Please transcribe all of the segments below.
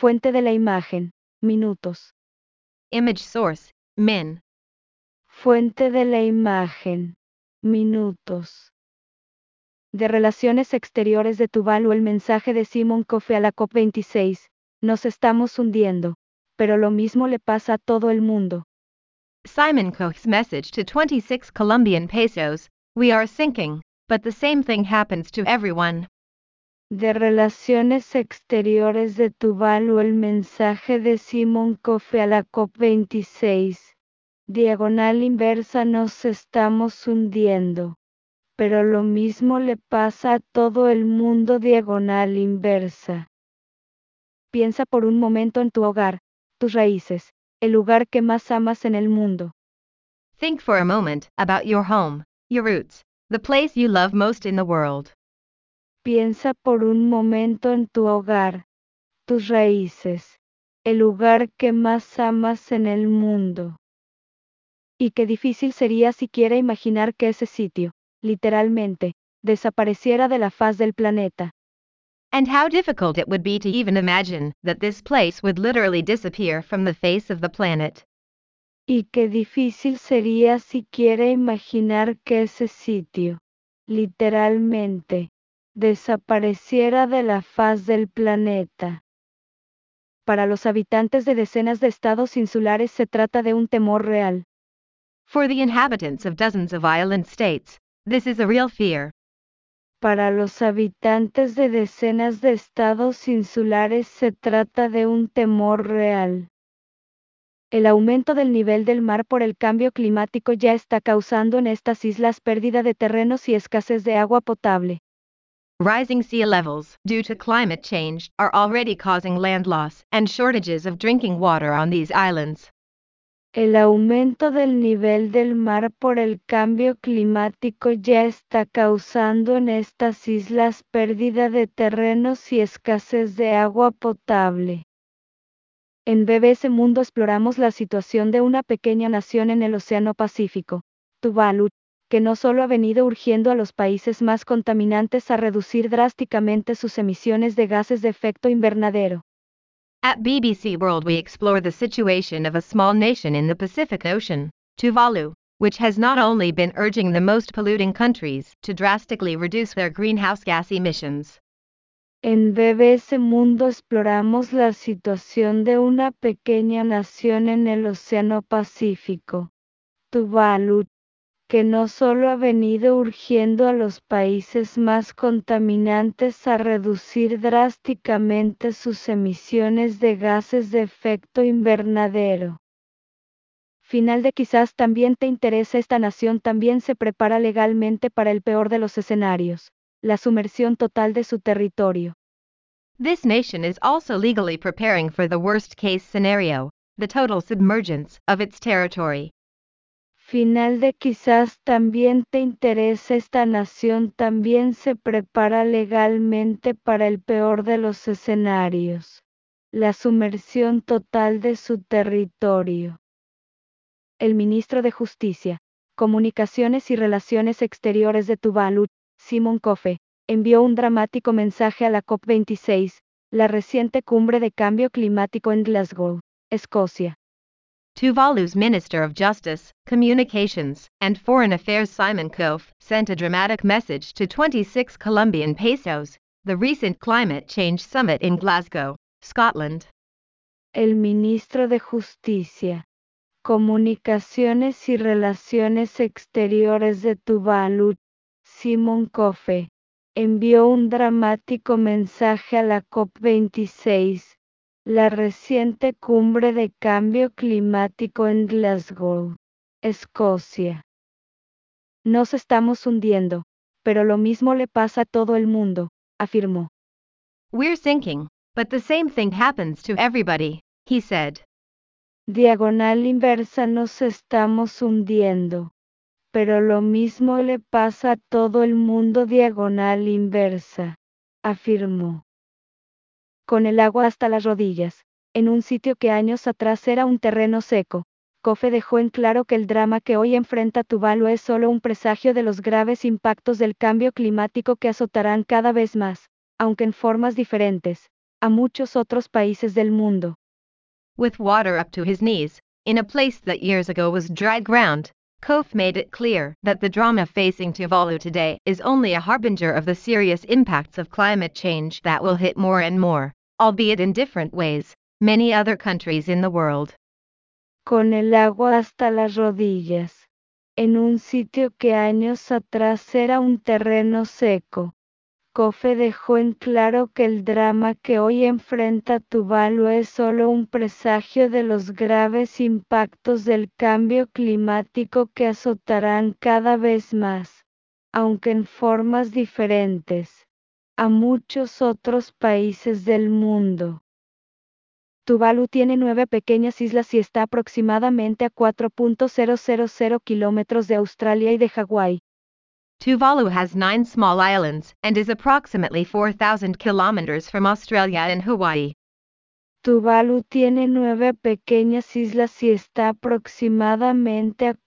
Fuente de la imagen, minutos. Image source, min. Fuente de la imagen, minutos. De Relaciones Exteriores de Tuvalu. El mensaje de Simon Kofe a la COP26, nos estamos hundiendo, pero lo mismo le pasa a todo el mundo. Simon Koch's message to 26 Colombian pesos, we are sinking, but the same thing happens to everyone. De Relaciones Exteriores de Tuvalu. El mensaje de Simon Kofe a la COP26, diagonal inversa. Nos estamos hundiendo, pero lo mismo le pasa a todo el mundo. Diagonal inversa. Piensa por un momento en tu hogar, tus raíces, el lugar que más amas en el mundo. Think for a moment about your home, your roots, the place you love most in the world. Piensa por un momento en tu hogar, tus raíces, el lugar que más amas en el mundo. Y qué difícil sería siquiera imaginar que ese sitio, literalmente, desapareciera de la faz del planeta. And how difficult it would be to even imagine that this place would literally disappear from the face of the planet. Y qué difícil sería siquiera imaginar que ese sitio, literalmente, desapareciera de la faz del planeta. Para los habitantes de decenas de estados insulares se trata de un temor real. For the inhabitants of dozens of island states, this is a real fear. Para los habitantes de decenas de estados insulares se trata de un temor real. El aumento del nivel del mar por el cambio climático ya está causando en estas islas pérdida de terrenos y escasez de agua potable. Rising sea levels due to climate change are already causing land loss and shortages of drinking water on these islands. El aumento del nivel del mar por el cambio climático ya está causando en estas islas pérdida de terrenos y escasez de agua potable. En BBC Mundo exploramos la situación de una pequeña nación en el Océano Pacífico, Tuvalu, que no solo ha venido urgiendo a los países más contaminantes a reducir drásticamente sus emisiones de gases de efecto invernadero. At BBC World we explore the situation of a small nation in the Pacific Ocean, Tuvalu, which has not only been urging the most polluting countries to drastically reduce their greenhouse gas emissions. En BBC Mundo exploramos la situación de una pequeña nación en el Océano Pacífico, Tuvalu, que no solo ha venido urgiendo a los países más contaminantes a reducir drásticamente sus emisiones de gases de efecto invernadero. Final de Quizás también te interesa. Esta nación también se prepara legalmente para el peor de los escenarios, la sumersión total de su territorio. This nation is also legally preparing for the worst case scenario, the total submergence of its territory. Final de Quizás también te interesa. Esta nación también se prepara legalmente para el peor de los escenarios, la sumersión total de su territorio. El ministro de Justicia, Comunicaciones y Relaciones Exteriores de Tuvalu, Simon Kofe, envió un dramático mensaje a la COP26, la reciente cumbre de cambio climático en Glasgow, Escocia. Tuvalu's Minister of Justice, Communications, and Foreign Affairs Simon Kofe sent a dramatic message to 26 Colombian pesos, the recent climate change summit in Glasgow, Scotland. El ministro de Justicia, Comunicaciones y Relaciones Exteriores de Tuvalu, Simon Kofe, envió un dramático mensaje a la COP26, la reciente cumbre de cambio climático en Glasgow, Escocia. Nos estamos hundiendo, pero lo mismo le pasa a todo el mundo, afirmó. We're sinking, but the same thing happens to everybody, he said. Diagonal inversa. Nos estamos hundiendo, pero lo mismo le pasa a todo el mundo. Diagonal inversa, afirmó. Con el agua hasta las rodillas, en un sitio que años atrás era un terreno seco, Kofe dejó en claro que el drama que hoy enfrenta Tuvalu es solo un presagio de los graves impactos del cambio climático que azotarán cada vez más, aunque en formas diferentes, a muchos otros países del mundo. With water up to his knees, in a place that years ago was dry ground, Kof made it clear that the drama facing Tuvalu today is only a harbinger of the serious impacts of climate change that will hit more and more, albeit in different ways, many other countries in the world. Con el agua hasta las rodillas, en un sitio que años atrás era un terreno seco, Kofe dejó en claro que el drama que hoy enfrenta Tuvalu es solo un presagio de los graves impactos del cambio climático que azotarán cada vez más, aunque en formas diferentes, a muchos otros países del mundo. Tuvalu tiene 9 pequeñas islas y está aproximadamente a 4.000 kilómetros de Australia y de Hawái. Tuvalu has 9 small islands and is approximately 4,000 kilometers from Australia and Hawaii. Tuvalu tiene 9 pequeñas islas y está aproximadamente a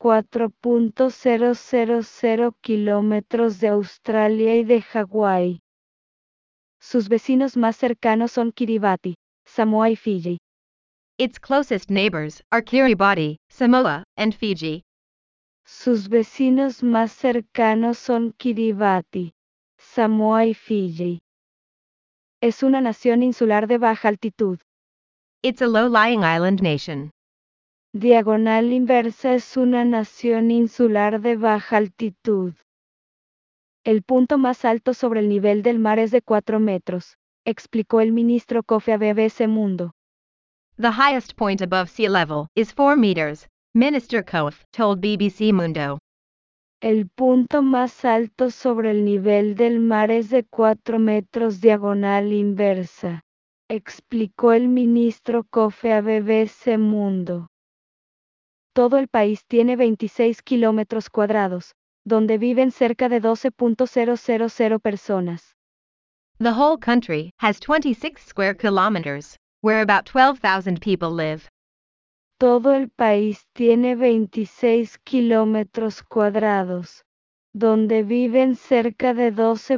4.000 kilómetros de Australia y de Hawái. Sus vecinos más cercanos son Kiribati, Samoa y Fiji. Its closest neighbors are Kiribati, Samoa, and Fiji. Sus vecinos más cercanos son Kiribati, Samoa y Fiji. Es una nación insular de baja altitud. It's a low-lying island nation. Diagonal inversa es una nación insular de baja altitud. El punto más alto sobre el nivel del mar es de 4 metros, explicó el ministro Kofi a BBC Mundo. The highest point above sea level is 4 meters, Minister Kof told BBC Mundo. El punto más alto sobre el nivel del mar es de 4 metros diagonal inversa, explicó el ministro Kofi a BBC Mundo. Todo el país tiene 26 kilómetros cuadrados, donde viven cerca de 12.000 personas. The whole country has 26 square kilometers, where about 12,000 people live. Todo el país tiene 26 kilómetros cuadrados, donde viven cerca de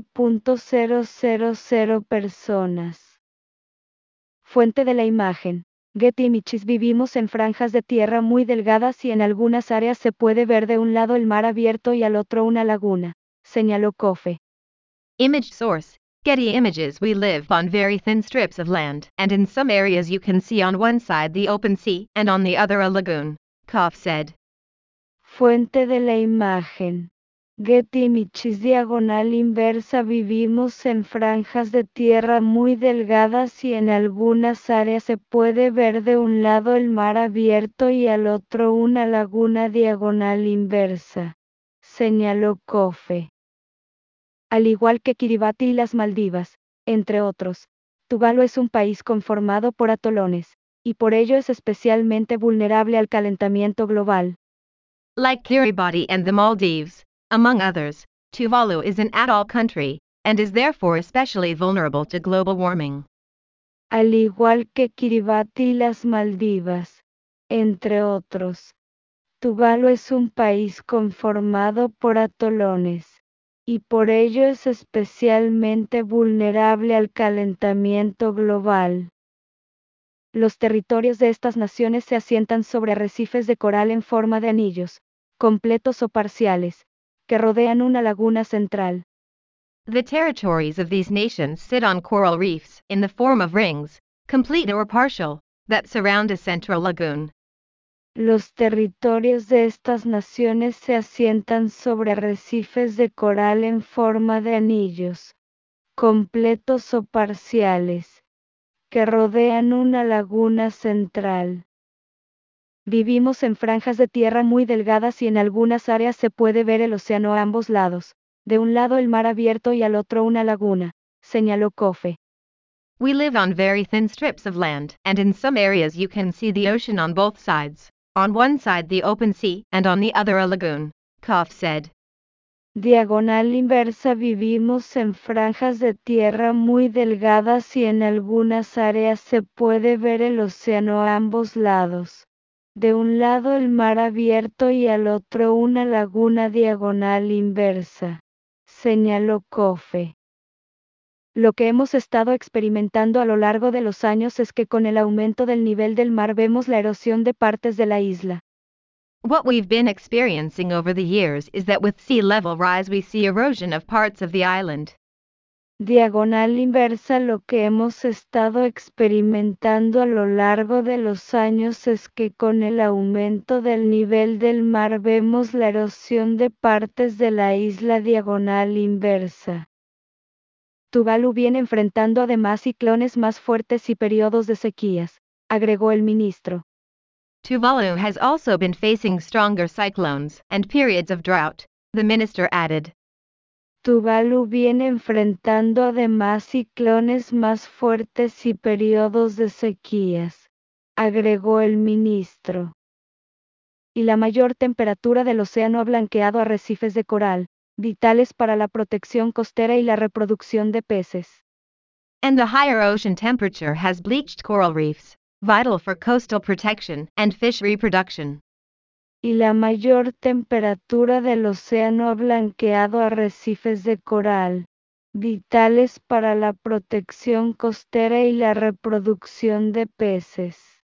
12.000 personas. Fuente de la imagen. Getty Images. Vivimos en franjas de tierra muy delgadas y en algunas áreas se puede ver de un lado el mar abierto y al otro una laguna, señaló Kofi. Image source. Getty Images. We live on very thin strips of land, and in some areas you can see on one side the open sea and on the other a lagoon, Kof said. Fuente de la imagen. Getty Images. Diagonal inversa. Vivimos en franjas de tierra muy delgadas y en algunas áreas se puede ver de un lado el mar abierto y al otro una laguna. Diagonal inversa, señaló Kofi. Al igual que Kiribati y las Maldivas, entre otros, Tuvalu es un país conformado por atolones, y por ello es especialmente vulnerable al calentamiento global. Like Kiribati and the Maldives, among others, Tuvalu is an atoll country, and is therefore especially vulnerable to global warming. Al igual que Kiribati y las Maldivas, entre otros, Tuvalu es un país conformado por atolones, y por ello es especialmente vulnerable al calentamiento global. Los territorios de estas naciones se asientan sobre arrecifes de coral en forma de anillos, completos o parciales, que rodean una laguna central. The territories of these nations sit on coral reefs in the form of rings, complete or partial, that surround a central lagoon. Los territorios de estas naciones se asientan sobre arrecifes de coral en forma de anillos, completos o parciales, que rodean una laguna central. Vivimos en franjas de tierra muy delgadas y en algunas áreas se puede ver el océano a ambos lados, de un lado el mar abierto y al otro una laguna, señaló Kofi. We live on very thin strips of land, and in some areas you can see the ocean on both sides, on one side the open sea and on the other a lagoon, Kof said. Diagonal inversa. Vivimos en franjas de tierra muy delgadas y en algunas áreas se puede ver el océano a ambos lados. De un lado el mar abierto y al otro una laguna. Diagonal inversa, señaló Kofi. Lo que hemos estado experimentando a lo largo de los años es que con el aumento del nivel del mar vemos la erosión de partes de la isla. What we've been experiencing over the years is that with sea level rise we see erosion of parts of the island. Diagonal inversa. Lo que hemos estado experimentando a lo largo de los años es que con el aumento del nivel del mar vemos la erosión de partes de la isla. Diagonal inversa. Tuvalu viene enfrentando además ciclones más fuertes y periodos de sequías, agregó el ministro. Tuvalu has also been facing stronger cyclones and periods of drought, the minister added. Tuvalu viene enfrentando además ciclones más fuertes y periodos de sequías, agregó el ministro. Y la mayor temperatura del océano ha blanqueado arrecifes de coral, vitales para la protección costera y la reproducción de peces. And the higher ocean temperature has bleached coral reefs, vital for coastal protection and fish reproduction. Y la mayor temperatura del océano ha blanqueado arrecifes de coral, vitales para la protección costera y la reproducción de peces.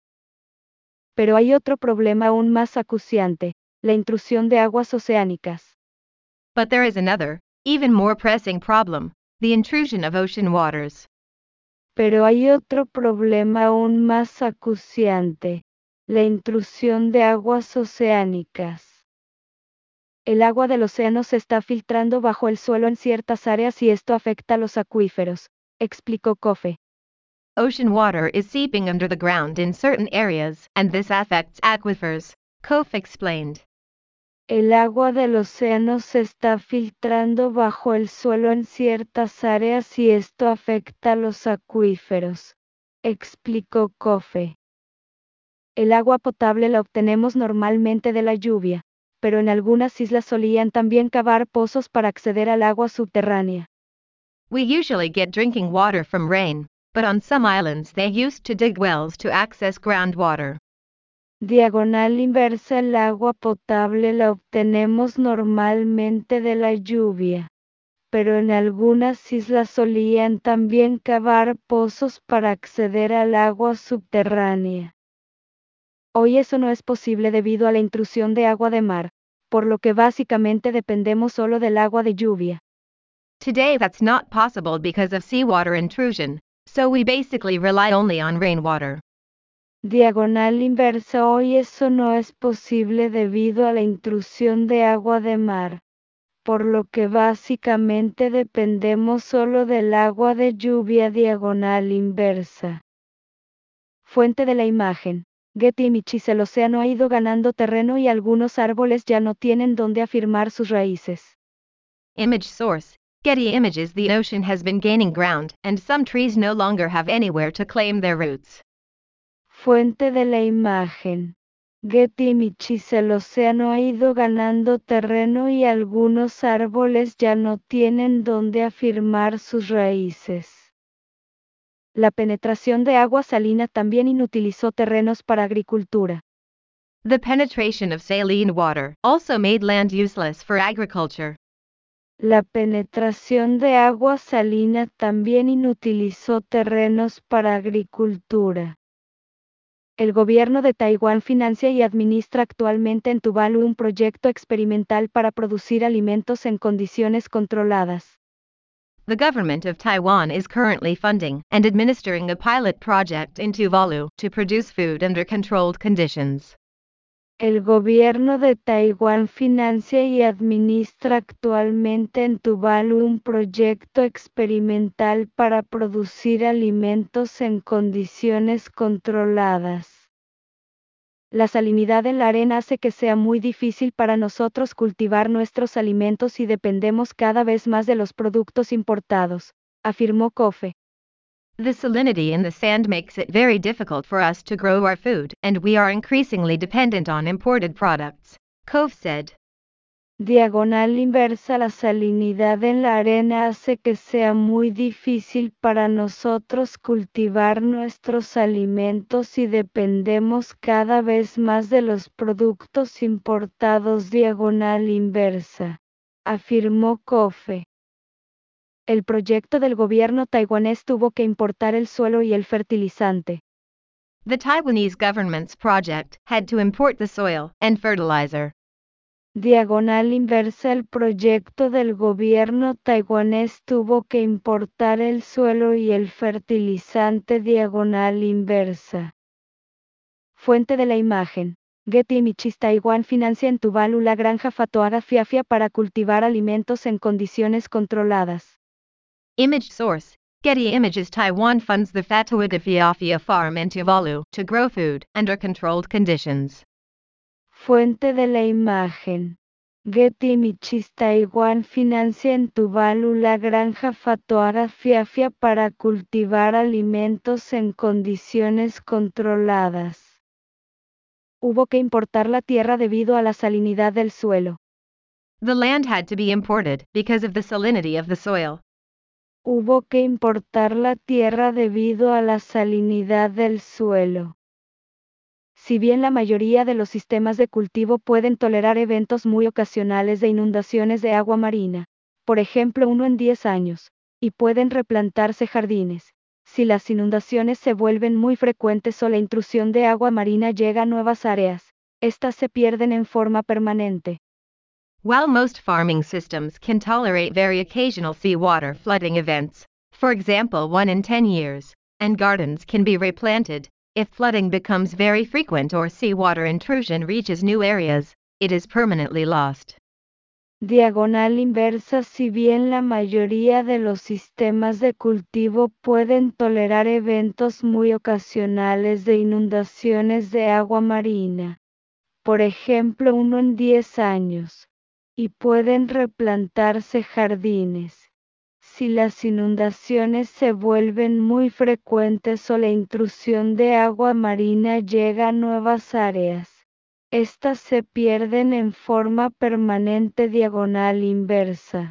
Pero hay otro problema aún más acuciante, la intrusión de aguas oceánicas. But there is another, even more pressing problem, the intrusion of ocean waters. Pero hay otro problema aún más acuciante, la intrusión de aguas oceánicas. El agua del océano se está filtrando bajo el suelo en ciertas áreas y esto afecta a los acuíferos, explicó Kofe. Ocean water is seeping under the ground in certain areas, and this affects aquifers, Kofe explained. El agua del océano se está filtrando bajo el suelo en ciertas áreas y esto afecta a los acuíferos, explicó Kofe. El agua potable la obtenemos normalmente de la lluvia, pero en algunas islas solían también cavar pozos para acceder al agua subterránea. We usually get drinking water from rain, but on some islands they used to dig wells to access groundwater. Diagonal inversa. El agua potable la obtenemos normalmente de la lluvia, pero en algunas islas solían también cavar pozos para acceder al agua subterránea. Hoy eso no es posible debido a la intrusión de agua de mar, por lo que básicamente dependemos solo del agua de lluvia. Today that's not possible because of seawater intrusion, so we basically rely only on rainwater. Diagonal inversa. Hoy eso no es posible debido a la intrusión de agua de mar, por lo que básicamente dependemos solo del agua de lluvia. Diagonal inversa. Fuente de la imagen. Getty Images. El océano ha ido ganando terreno y algunos árboles ya no tienen donde afirmar sus raíces. Image source, Getty Images. The ocean has been gaining ground, and some trees no longer have anywhere to claim their roots. Fuente de la imagen. Getty Images. El océano ha ido ganando terreno y algunos árboles ya no tienen donde afirmar sus raíces. La penetración de agua salina también inutilizó terrenos para agricultura. The penetration of saline water also made land useless for agriculture. La penetración de agua salina también inutilizó terrenos para agricultura. El gobierno de Taiwán financia y administra actualmente en Tuvalu un proyecto experimental para producir alimentos en condiciones controladas. The government of Taiwan is currently funding and administering a pilot project in Tuvalu to produce food under controlled conditions. El gobierno de Taiwán financia y administra actualmente en Tuvalu un proyecto experimental para producir alimentos en condiciones controladas. La salinidad en la arena hace que sea muy difícil para nosotros cultivar nuestros alimentos y dependemos cada vez más de los productos importados, afirmó Kofe. The salinity in the sand makes it very difficult for us to grow our food, and we are increasingly dependent on imported products, Kofe said. Diagonal inversa. La salinidad en la arena hace que sea muy difícil para nosotros cultivar nuestros alimentos y dependemos cada vez más de los productos importados. Diagonal inversa, afirmó Kofe. El proyecto del gobierno taiwanés tuvo que importar el suelo y el fertilizante. The Taiwanese government's project had to import the soil and fertilizer. Diagonal inversa. El proyecto del gobierno taiwanés tuvo que importar el suelo y el fertilizante. Diagonal inversa. Fuente de la imagen. Getty Images. Taiwán financia en Tuvalu la granja Fatoara Fiafia para cultivar alimentos en condiciones controladas. Image source. Getty Images. Taiwan funds the Fatuada Fiafia farm in Tuvalu to grow food under controlled conditions. Fuente de la imagen. Getty Images. Taiwán financia en Tuvalu la granja Fatoara Fiafia para cultivar alimentos en condiciones controladas. Hubo que importar la tierra debido a la salinidad del suelo. The land had to be imported because of the salinity of the soil. Hubo que importar la tierra debido a la salinidad del suelo. Si bien la mayoría de los sistemas de cultivo pueden tolerar eventos muy ocasionales de inundaciones de agua marina, por ejemplo 1 en 10 años, y pueden replantarse jardines, si las inundaciones se vuelven muy frecuentes o la intrusión de agua marina llega a nuevas áreas, estas se pierden en forma permanente. While most farming systems can tolerate very occasional seawater flooding events, for example 1 in 10 years, and gardens can be replanted, if flooding becomes very frequent or seawater intrusion reaches new areas, it is permanently lost. Diagonal inversa. Si bien la mayoría de los sistemas de cultivo pueden tolerar eventos muy ocasionales de inundaciones de agua marina, por ejemplo 1 en 10 años, y pueden replantarse jardines, si las inundaciones se vuelven muy frecuentes o la intrusión de agua marina llega a nuevas áreas, estas se pierden en forma permanente. Diagonal inversa.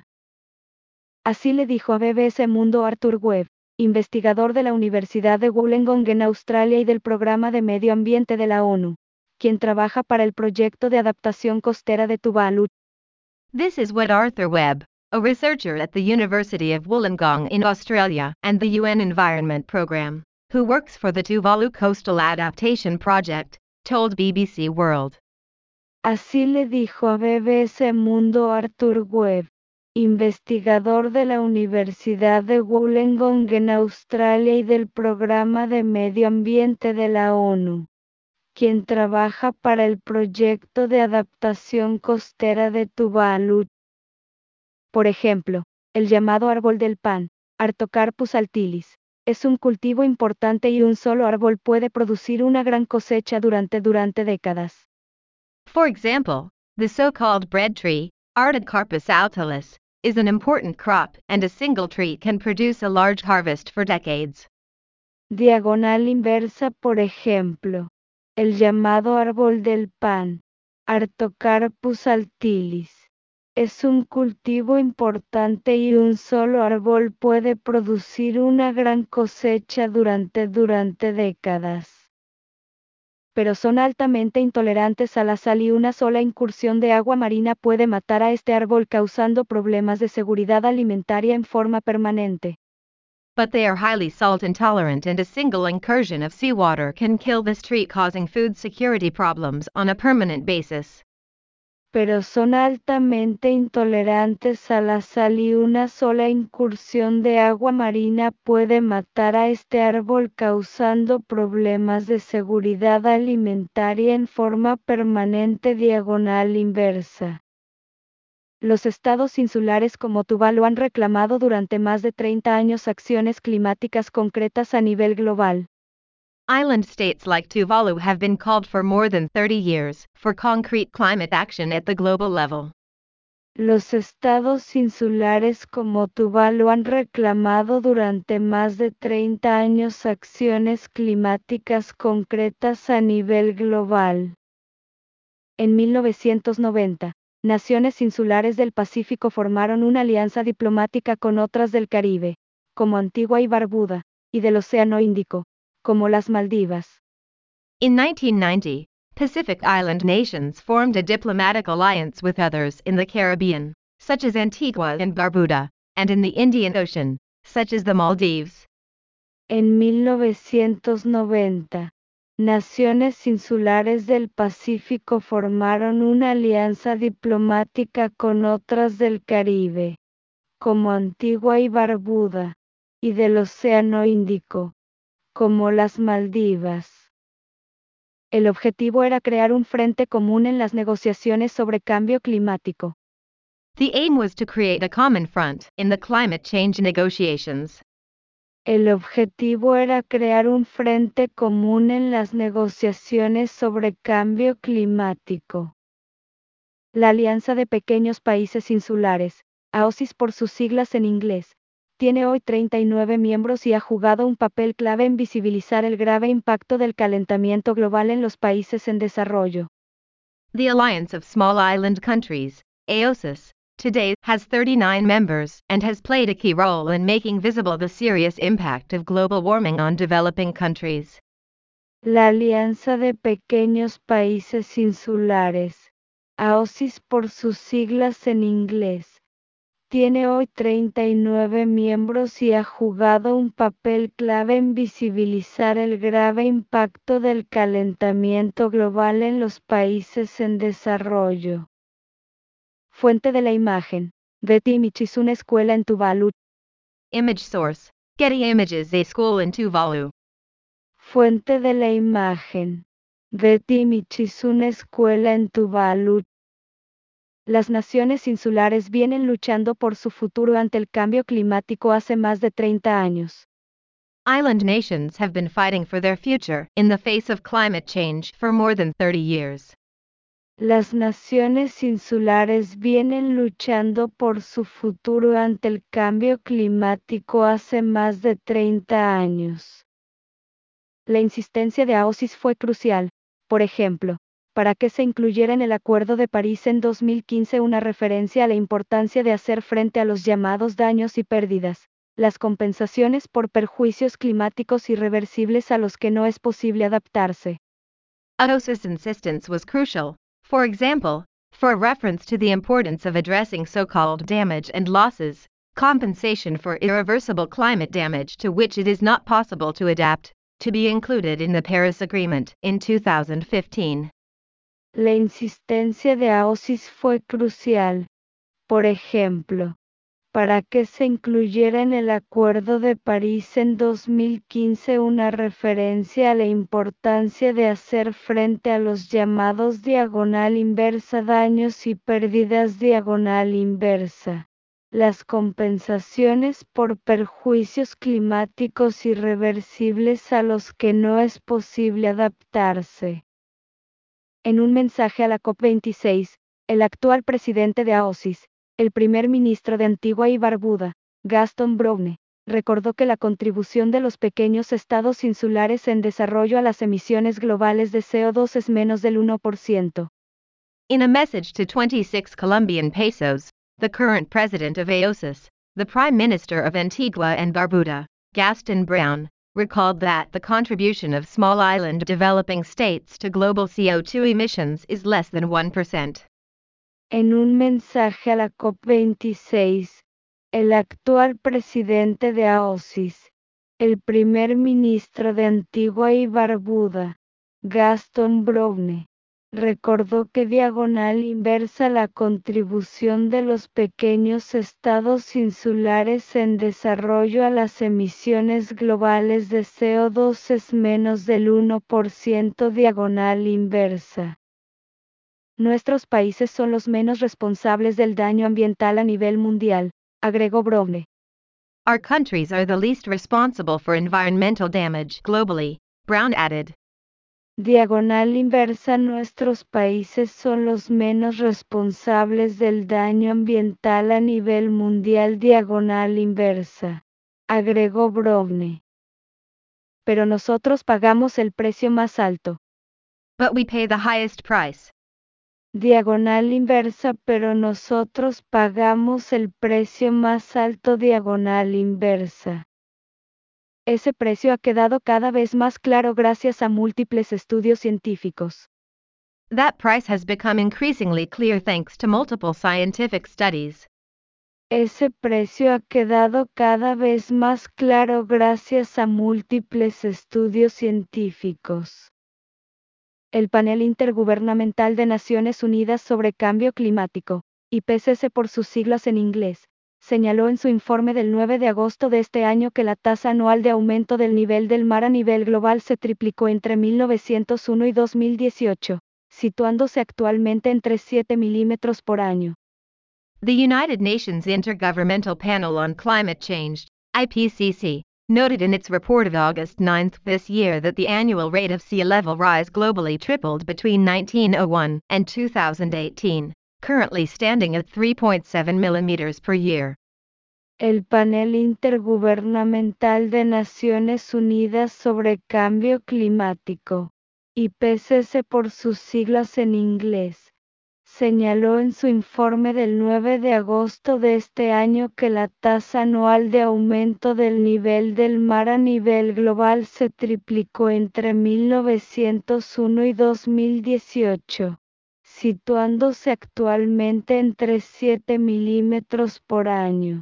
Así le dijo a BBC Mundo Arthur Webb, investigador de la Universidad de Wollongong en Australia y del Programa de Medio Ambiente de la ONU, quien trabaja para el proyecto de adaptación costera de Tuvalu. This is what Arthur Webb, a researcher at the University of Wollongong in Australia and the UN Environment Programme, who works for the Tuvalu Coastal Adaptation Project, told BBC World. Así le dijo a BBC Mundo Arthur Webb, investigador de la Universidad de Wollongong en Australia y del Programa de Medio Ambiente de la ONU, quien trabaja para el proyecto de adaptación costera de Tuvalu. Por ejemplo, el llamado árbol del pan, Artocarpus altilis, es un cultivo importante y un solo árbol puede producir una gran cosecha durante décadas. For example, the so-called bread tree, Artocarpus altilis, is an important crop and a single tree can produce a large harvest for decades. Diagonal inversa. Por ejemplo, el llamado árbol del pan, Artocarpus altilis, es un cultivo importante y un solo árbol puede producir una gran cosecha durante décadas. Pero son altamente intolerantes a la sal y una sola incursión de agua marina puede matar a este árbol causando problemas de seguridad alimentaria en forma permanente. But they are highly salt intolerant and a single incursion of seawater can kill this tree causing food security problems on a permanent basis. Pero son altamente intolerantes a la sal y una sola incursión de agua marina puede matar a este árbol causando problemas de seguridad alimentaria en forma permanente. Diagonal inversa. Los estados insulares como Tuvalu han reclamado durante más de 30 años acciones climáticas concretas a nivel global. Island states like Tuvalu have been called for more than 30 years for concrete climate action at the global level. Los estados insulares como Tuvalu han reclamado durante más de 30 años acciones climáticas concretas a nivel global. En 1990, naciones insulares del Pacífico formaron una alianza diplomática con otras del Caribe, como Antigua y Barbuda, y del Océano Índico, como las Maldivas. In 1990, Pacific Island nations formed a diplomatic alliance with others in the Caribbean, such as Antigua and Barbuda, and in the Indian Ocean, such as the Maldives. En 1990, naciones insulares del Pacífico formaron una alianza diplomática con otras del Caribe, como Antigua y Barbuda, y del Océano Índico, como las Maldivas. El objetivo era crear un frente común en las negociaciones sobre cambio climático. The aim was to create a common front in the climate change negotiations. El objetivo era crear un frente común en las negociaciones sobre cambio climático. La Alianza de Pequeños Países Insulares, AOSIS por sus siglas en inglés, tiene hoy 39 miembros y ha jugado un papel clave en visibilizar el grave impacto del calentamiento global en los países en desarrollo. The Alliance of Small Island Countries, AOSIS, today has 39 members and has played a key role in making visible the serious impact of global warming on developing countries. La Alianza de Pequeños Países Insulares, AOSIS por sus siglas en inglés, tiene hoy 39 miembros y ha jugado un papel clave en visibilizar el grave impacto del calentamiento global en los países en desarrollo. Fuente de la imagen: Getty Images, una escuela en Tuvalu. Image source: Getty Images, a school in Tuvalu. Fuente de la imagen: Getty Images, una escuela en Tuvalu. Las naciones insulares vienen luchando por su futuro ante el cambio climático hace más de 30 años. Island nations have been fighting for their future in the face of climate change for more than 30 years. Las naciones insulares vienen luchando por su futuro ante el cambio climático hace más de 30 años. La insistencia de AOSIS fue crucial, por ejemplo, para que se incluyera en el Acuerdo de París en 2015 una referencia a la importancia de hacer frente a los llamados daños y pérdidas, las compensaciones por perjuicios climáticos irreversibles a los que no es posible adaptarse. AOSIS' insistence was crucial, for example, for reference to the importance of addressing so-called damage and losses, compensation for irreversible climate damage to which it is not possible to adapt, to be included in the Paris Agreement in 2015. La insistencia de AOSIS fue crucial, por ejemplo, para que se incluyera en el Acuerdo de París en 2015 una referencia a la importancia de hacer frente a los llamados diagonal inversa daños y pérdidas diagonal inversa, las compensaciones por perjuicios climáticos irreversibles a los que no es posible adaptarse. En un mensaje a la COP26, el actual presidente de AOSIS, el primer ministro de Antigua y Barbuda, Gaston Browne, recordó que la contribución de los pequeños estados insulares en desarrollo a las emisiones globales de CO2 es menos del 1%. In a message to 26 Colombian pesos, the current president of AOSIS, the Prime Minister of Antigua and Barbuda, Gaston Browne, recalled that the contribution of small island developing states to global CO2 emissions is less than 1%. En un mensaje a la COP26, el actual presidente de AOSIS, el primer ministro de Antigua y Barbuda, Gaston Browne, recordó que diagonal inversa la contribución de los pequeños estados insulares en desarrollo a las emisiones globales de CO2 es menos del 1% diagonal inversa. Nuestros países son los menos responsables del daño ambiental a nivel mundial, agregó Browne. Our countries are the least responsible for environmental damage globally, Browne added. Diagonal inversa: nuestros países son los menos responsables del daño ambiental a nivel mundial. Diagonal inversa, agregó Browne. Pero nosotros pagamos el precio más alto. But we pay the highest price. Diagonal inversa: pero nosotros pagamos el precio más alto. Diagonal inversa. Ese precio ha quedado cada vez más claro gracias a múltiples estudios científicos. That price has become increasingly clear thanks to multiple scientific studies. Ese precio ha quedado cada vez más claro gracias a múltiples estudios científicos. El Panel Intergubernamental de Naciones Unidas sobre Cambio Climático, IPCC por sus siglas en inglés, señaló en su informe del 9 de agosto de este año que la tasa anual de aumento del nivel del mar a nivel global se triplicó entre 1901 y 2018, situándose actualmente entre 7 milímetros por año. The United Nations Intergovernmental Panel on Climate Change, IPCC, noted in its report of August 9 this year that the annual rate of sea level rise globally tripled between 1901 and 2018, currently standing at 3.7 millimeters per year. El Panel Intergubernamental de Naciones Unidas sobre Cambio Climático, IPCC por sus siglas en inglés, señaló en su informe del 9 de agosto de este año que la tasa anual de aumento del nivel del mar a nivel global se triplicó entre 1901 y 2018, situándose actualmente entre 7 milímetros por año.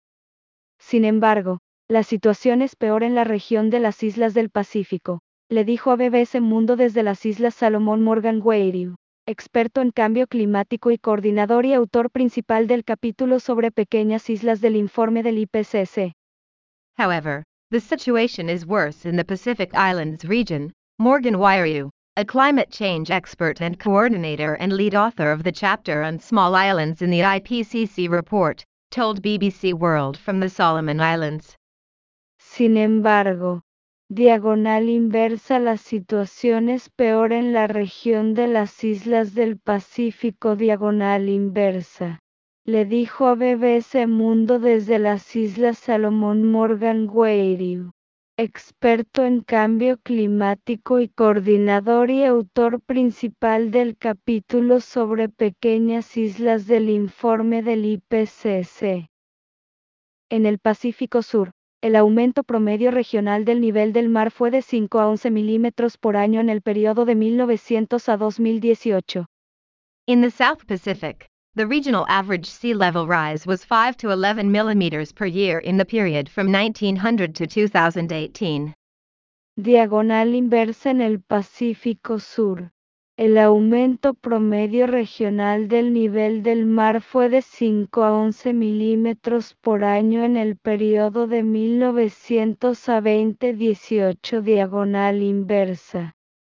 Sin embargo, la situación es peor en la región de las islas del Pacífico, le dijo a BBC Mundo desde las Islas Salomón Morgan Gueiriu, experto en cambio climático y coordinador y autor principal del capítulo sobre pequeñas islas del informe del IPCC. However, the situation is worse in the Pacific Islands region. Morgan Gueiriu, a climate change expert and coordinator and lead author of the chapter on small islands in the IPCC report, told BBC World from the Solomon Islands. Sin embargo, diagonal inversa, la situación es peor en la región de las islas del Pacífico, diagonal inversa, le dijo a BBC Mundo desde las Islas Salomón Morgan Gueiriu, experto en cambio climático y coordinador y autor principal del capítulo sobre pequeñas islas del informe del IPCC. En el Pacífico Sur, el aumento promedio regional del nivel del mar fue de 5 a 11 milímetros por año en el periodo de 1900 a 2018. In the South Pacific, the regional average sea level rise was 5 to 11 millimeters per year in the period from 1900 to 2018. Diagonal inversa en el Pacífico Sur. El aumento promedio regional del nivel del mar fue de 5 a 11 milímetros por año en el periodo de 1900 a 2018, diagonal inversa.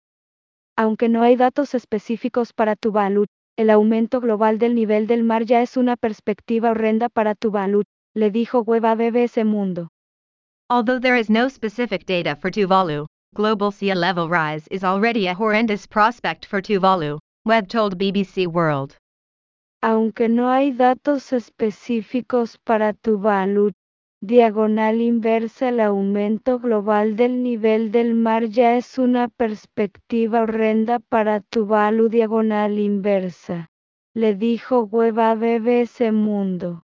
Aunque no hay datos específicos para Tuvalu, el aumento global del nivel del mar ya es una perspectiva horrenda para Tuvalu, le dijo Webb a BBC Mundo. Although there is no specific data for Tuvalu, global sea level rise is already a horrendous prospect for Tuvalu, Webb told BBC World. Aunque no hay datos específicos para Tuvalu, diagonal inversa, el aumento global del nivel del mar ya es una perspectiva horrenda para Tuvalu, diagonal inversa, le dijo Webb a BBC Mundo.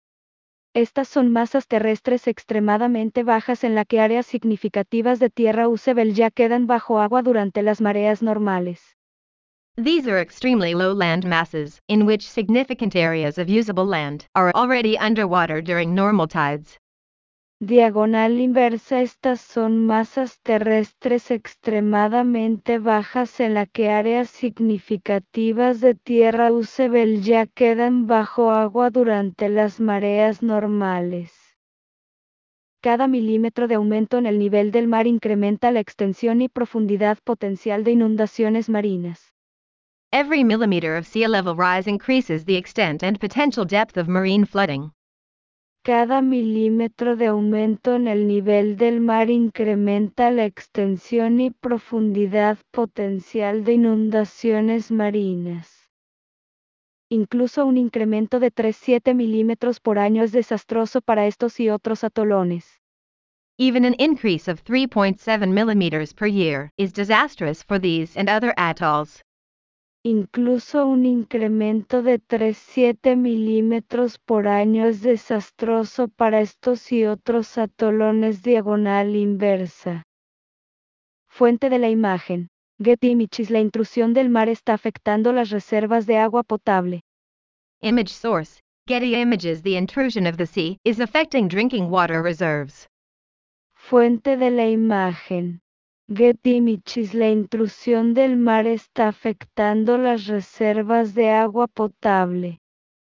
Estas son masas terrestres extremadamente bajas en la que áreas significativas de tierra usable ya quedan bajo agua durante las mareas normales. These are extremely low land masses, in which significant areas of usable land are already underwater during normal tides. Diagonal inversa, estas son masas terrestres extremadamente bajas en la que áreas significativas de tierra usable ya quedan bajo agua durante las mareas normales. Cada milímetro de aumento en el nivel del mar incrementa la extensión y profundidad potencial de inundaciones marinas. Every millimeter of sea level rise increases the extent and potential depth of marine flooding. Cada milímetro de aumento en el nivel del mar incrementa la extensión y profundidad potencial de inundaciones marinas. Incluso un incremento de 3,7 milímetros por año es desastroso para estos y otros atolones. Even an increase of 3.7 millimeters per year is disastrous for these and other atolls. Incluso un incremento de 3,7 milímetros por año es desastroso para estos y otros atolones, diagonal inversa. Fuente de la imagen. Getty Images. La intrusión del mar está afectando las reservas de agua potable. Image source, Getty Images. The intrusion of the sea is affecting drinking water reserves. Fuente de la imagen. Getty Images. La intrusión del mar está afectando las reservas de agua potable.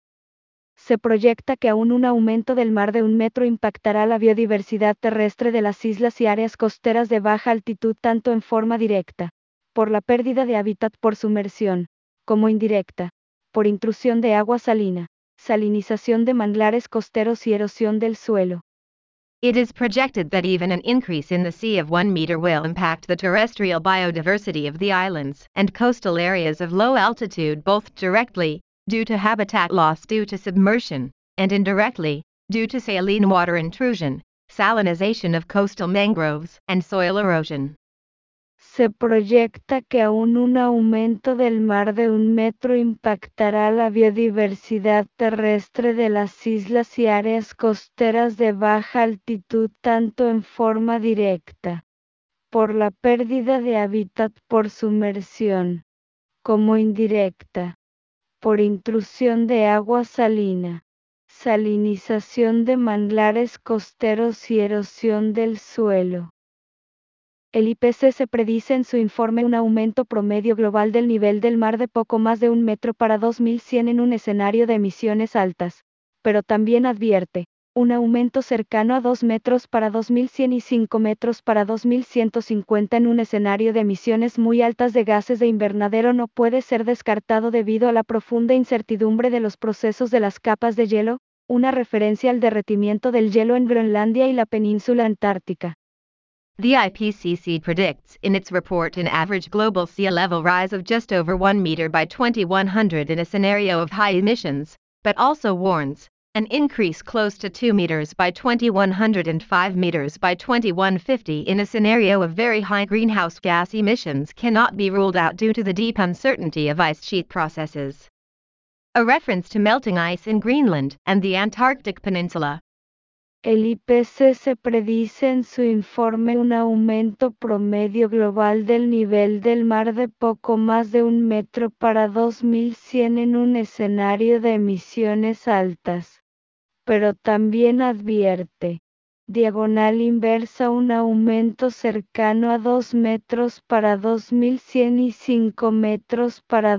Se proyecta que aún un aumento del mar de 1 metro impactará la biodiversidad terrestre de las islas y áreas costeras de baja altitud tanto en forma directa, por la pérdida de hábitat por sumersión, como indirecta, por intrusión de agua salina, salinización de manglares costeros y erosión del suelo. It is projected that even an increase in the sea of 1 meter will impact the terrestrial biodiversity of the islands and coastal areas of low altitude both directly, due to habitat loss due to submersion, and indirectly, due to saline water intrusion, salinization of coastal mangroves, and soil erosion. Se proyecta que aún un aumento del mar de 1 metro impactará la biodiversidad terrestre de las islas y áreas costeras de baja altitud tanto en forma directa, por la pérdida de hábitat por sumersión, como indirecta, por intrusión de agua salina, salinización de manglares costeros y erosión del suelo. El IPCC predice en su informe un aumento promedio global del nivel del mar de poco más de 1 metro para 2100 en un escenario de emisiones altas, pero también advierte, un aumento cercano a 2 metros para 2100 y 5 metros para 2150 en un escenario de emisiones muy altas de gases de invernadero no puede ser descartado debido a la profunda incertidumbre de los procesos de las capas de hielo, una referencia al derretimiento del hielo en Groenlandia y la península antártica. The IPCC predicts in its report an average global sea level rise of just over 1 meter by 2100 in a scenario of high emissions, but also warns, an increase close to 2 meters by 2100 and 5 meters by 2150 in a scenario of very high greenhouse gas emissions cannot be ruled out due to the deep uncertainty of ice sheet processes. A reference to melting ice in Greenland and the Antarctic Peninsula. El IPCC predice en su informe un aumento promedio global del nivel del mar de poco más de 1 metro para 2100 en un escenario de emisiones altas, pero también advierte, diagonal inversa un aumento cercano a 2 metros para 2100 y 5 metros para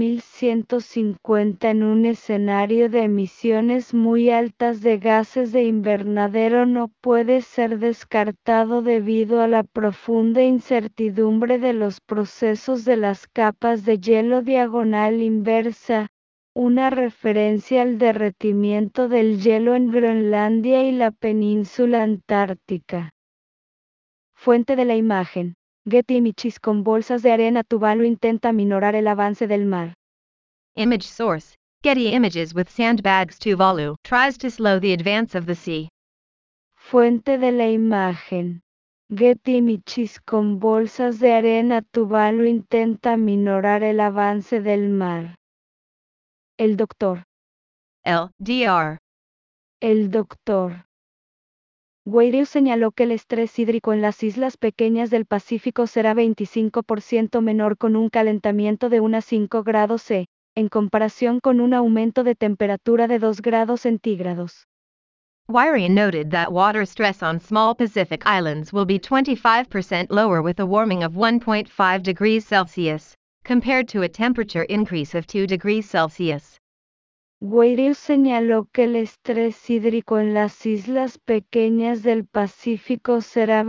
2150 en un escenario de emisiones muy altas de gases de invernadero no puede ser descartado debido a la profunda incertidumbre de los procesos de las capas de hielo diagonal inversa. Una referencia al derretimiento del hielo en Groenlandia y la península antártica. Fuente de la imagen. Getty Images. Con bolsas de arena Tuvalu intenta minorar el avance del mar. Image source, Getty Images. With sandbags Tuvalu tries to slow the advance of the sea. Fuente de la imagen. Getty Images. Con bolsas de arena Tuvalu intenta minorar el avance del mar. El Dr. Dr. El Dr. Guairius señaló que el estrés hídrico en las islas pequeñas del Pacífico será 25% menor con un calentamiento de unas 5 grados C, en comparación con un aumento de temperatura de 2 grados centígrados. Wyrie noted that water stress on small Pacific islands will be 25% lower with a warming of 1.5 degrees Celsius, compared to a temperature increase of 2 degrees Celsius. Guairius señaló que el estrés hídrico en las islas pequeñas del Pacífico será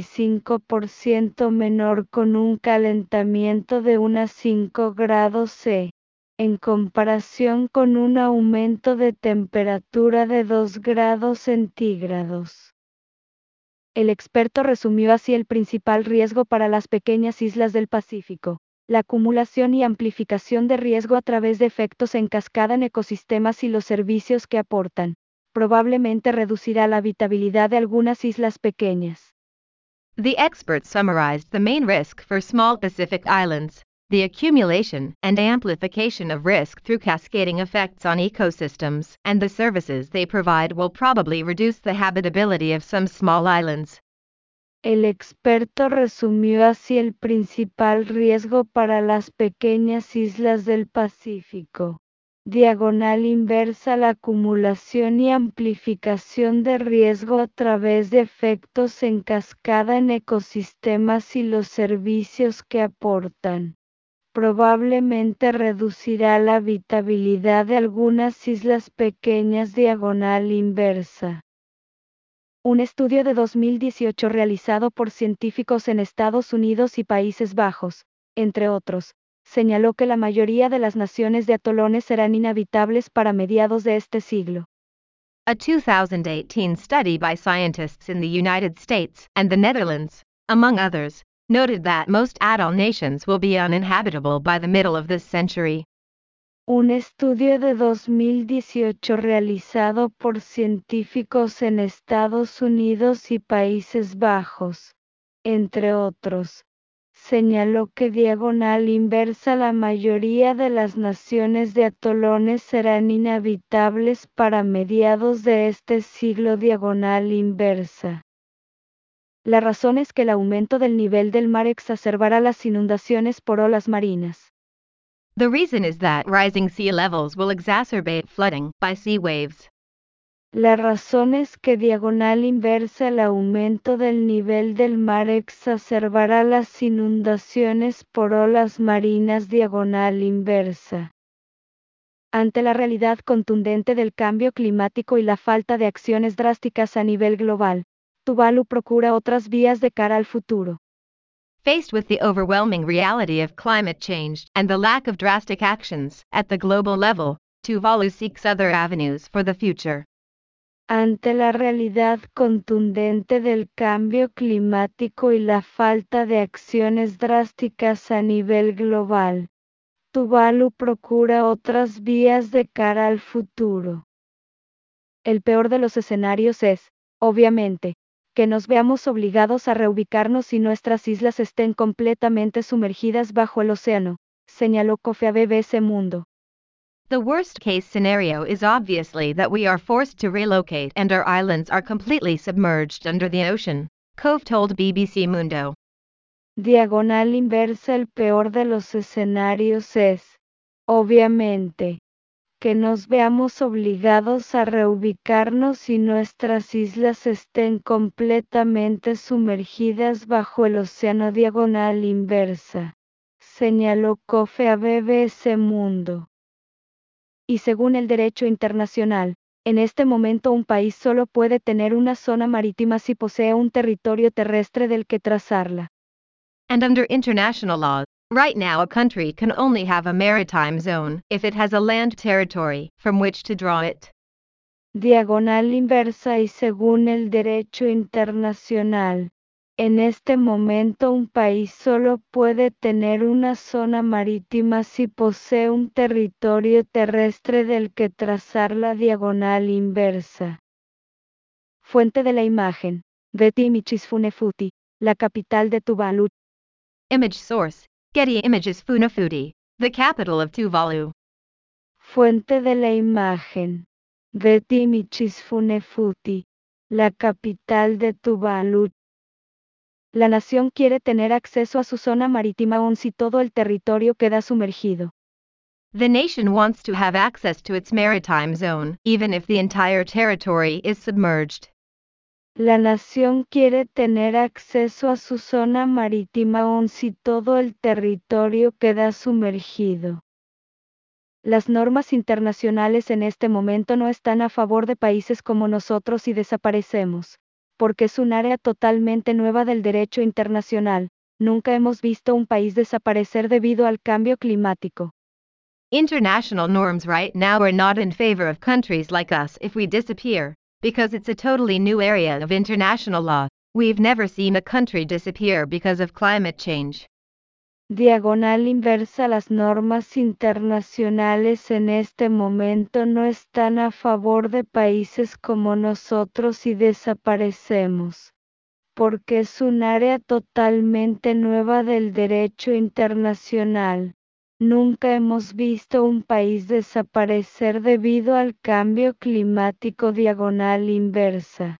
25% menor con un calentamiento de unas 5 grados C, en comparación con un aumento de temperatura de 2 grados centígrados. El experto resumió así el principal riesgo para las pequeñas islas del Pacífico. La acumulación y amplificación de riesgo a través de efectos en cascada en ecosistemas y los servicios que aportan, probablemente reducirá la habitabilidad de algunas islas pequeñas. The expert summarized the main risk for small Pacific islands, the accumulation and amplification of risk through cascading effects on ecosystems, and the services they provide will probably reduce the habitability of some small islands. El experto resumió así el principal riesgo para las pequeñas islas del Pacífico. diagonal inversa la acumulación y amplificación de riesgo a través de efectos en cascada en ecosistemas y los servicios que aportan. Probablemente reducirá la habitabilidad de algunas islas pequeñas diagonal inversa. Un estudio de 2018 realizado por científicos en Estados Unidos y Países Bajos, entre otros, señaló que la mayoría de las naciones de atolones serán inhabitables para mediados de este siglo. A 2018 study by scientists in the United States and the Netherlands, among others, noted that most atoll nations will be uninhabitable by the middle of this century. Un estudio de 2018 realizado por científicos en Estados Unidos y Países Bajos, entre otros, señaló que diagonal inversa la mayoría de las naciones de atolones serán inhabitables para mediados de este siglo diagonal inversa. La razón es que el aumento del nivel del mar exacerbará las inundaciones por olas marinas. The reason is that rising sea levels will exacerbate flooding by sea waves. La razón es que diagonal inversa el aumento del nivel del mar exacerbará las inundaciones por olas marinas diagonal inversa. Ante la realidad contundente del cambio climático y la falta de acciones drásticas a nivel global, Tuvalu procura otras vías de cara al futuro. Faced with the overwhelming reality of climate change and the lack of drastic actions at the global level, Tuvalu seeks other avenues for the future. Ante la realidad contundente del cambio climático y la falta de acciones drásticas a nivel global, Tuvalu procura otras vías de cara al futuro. El peor de los escenarios es, obviamente, que nos veamos obligados a reubicarnos y nuestras islas estén completamente sumergidas bajo el océano, señaló Kofi a BBC Mundo. The worst case scenario is obviously that we are forced to relocate and our islands are completely submerged under the ocean, Cove told BBC Mundo. Diagonal inversa el peor de los escenarios es, obviamente, que nos veamos obligados a reubicarnos y nuestras islas estén completamente sumergidas bajo el océano diagonal inversa, señaló Kofi a BBC Mundo. Y según el derecho internacional, en este momento un país solo puede tener una zona marítima si posee un territorio terrestre del que trazarla. And under international law, right now a country can only have a maritime zone if it has a land territory from which to draw it. Diagonal inversa y según el derecho internacional, en este momento un país solo puede tener una zona marítima si posee un territorio terrestre del que trazar la diagonal inversa. Fuente de la imagen: Getty Images Funafuti, la capital de Tuvalu. Image source: Getty Images Funafuti, the capital of Tuvalu. Fuente de la imagen: Getty Images Funafuti, la capital de Tuvalu. La nación quiere tener acceso a su zona marítima aun si todo el territorio queda sumergido. The nation wants to have access to its maritime zone, even if the entire territory is submerged. La nación quiere tener acceso a su zona marítima aun si todo el territorio queda sumergido. Las normas internacionales en este momento no están a favor de países como nosotros si desaparecemos, porque es un área totalmente nueva del derecho internacional. Nunca hemos visto un país desaparecer debido al cambio climático. International norms right now are not in favor of countries like us if we disappear, because it's a totally new area of international law. We've never seen a country disappear because of climate change. Diagonal inversa. Las normas internacionales en este momento no están a favor de países como nosotros si desaparecemos, porque es un área totalmente nueva del derecho internacional. Nunca hemos visto un país desaparecer debido al cambio climático. Diagonal inversa.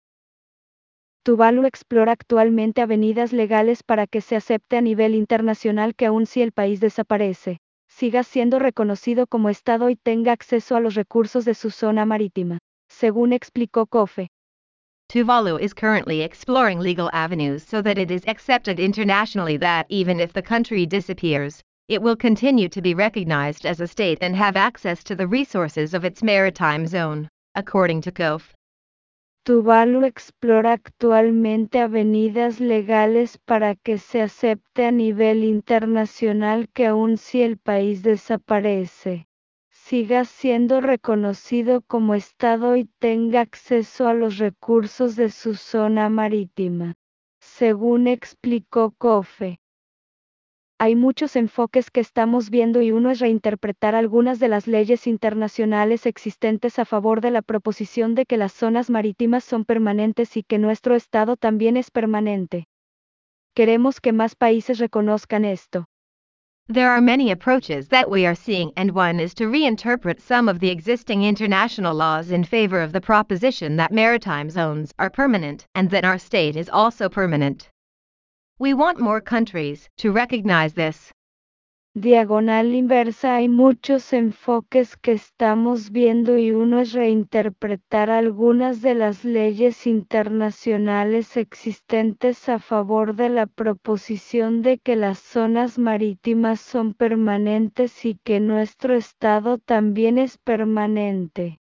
Tuvalu explora actualmente avenidas legales para que se acepte a nivel internacional que aun si el país desaparece, siga siendo reconocido como Estado y tenga acceso a los recursos de su zona marítima, según explicó Kofe. Tuvalu is currently exploring legal avenues so that it is accepted internationally that even if the country disappears, it will continue to be recognized as a state and have access to the resources of its maritime zone, according to Kofe. Tuvalu explora actualmente avenidas legales para que se acepte a nivel internacional que aun si el país desaparece, siga siendo reconocido como Estado y tenga acceso a los recursos de su zona marítima, según explicó Kofe. Hay muchos enfoques que estamos viendo y uno es reinterpretar algunas de las leyes internacionales existentes a favor de la proposición de que las zonas marítimas son permanentes y que nuestro Estado también es permanente. Queremos que más países reconozcan esto. There are many approaches that we are seeing, and one is to reinterpret some of the existing international laws in favor of the proposition that maritime zones are permanent and that our state is also permanent. We want more countries to recognize this. Diagonal inversa. Hay muchos enfoques que estamos viendo y uno es reinterpretar algunas de las leyes internacionales existentes a favor de la proposición de que las zonas marítimas son permanentes y que nuestro Estado también es permanente.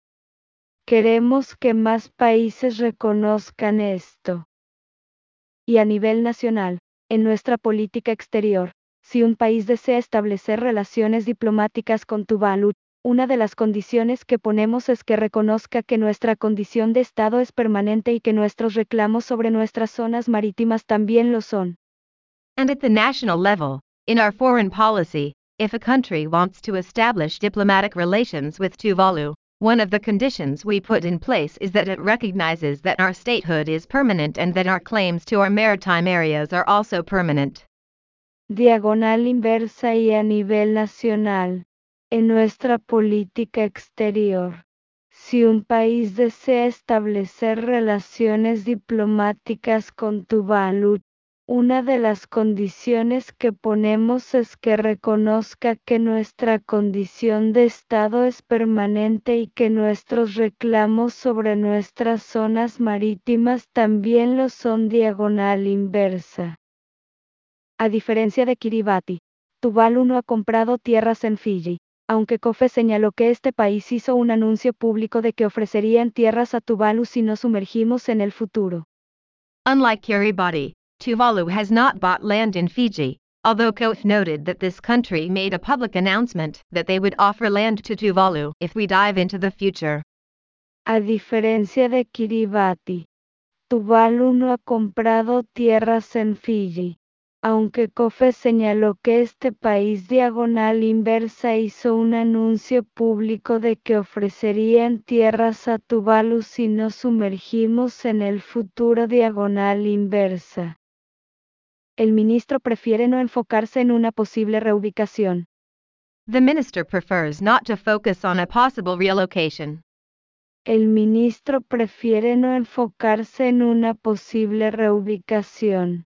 Queremos que más países reconozcan esto. Y a nivel nacional, en nuestra política exterior, si un país desea establecer relaciones diplomáticas con Tuvalu, una de las condiciones que ponemos es que reconozca que nuestra condición de Estado es permanente y que nuestros reclamos sobre nuestras zonas marítimas también lo son. And at the national level, in our foreign policy, if a country wants to establish diplomatic relations with Tuvalu, one of the conditions we put in place is that it recognizes that our statehood is permanent and that our claims to our maritime areas are also permanent. Diagonal inversa. Y a nivel nacional, en nuestra política exterior, si un país desea establecer relaciones diplomáticas con Tuvalu, una de las condiciones que ponemos es que reconozca que nuestra condición de Estado es permanente y que nuestros reclamos sobre nuestras zonas marítimas también lo son. Diagonal inversa. A diferencia de Kiribati, Tuvalu no ha comprado tierras en Fiji, aunque Kofe señaló que este país hizo un anuncio público de que ofrecerían tierras a Tuvalu si nos sumergimos en el futuro. Unlike Kiribati, Tuvalu has not bought land in Fiji, although Kofe noted that this country made a public announcement that they would offer land to Tuvalu if we dive into the future. A diferencia de Kiribati, Tuvalu no ha comprado tierras en Fiji, aunque Kofe señaló que este país. Diagonal inversa hizo un anuncio público de que ofrecerían tierras a Tuvalu si nos sumergimos en el futuro. Diagonal inversa. El ministro prefiere no enfocarse en una posible reubicación. The minister prefers not to focus on a possible relocation. El ministro prefiere no enfocarse en una posible reubicación.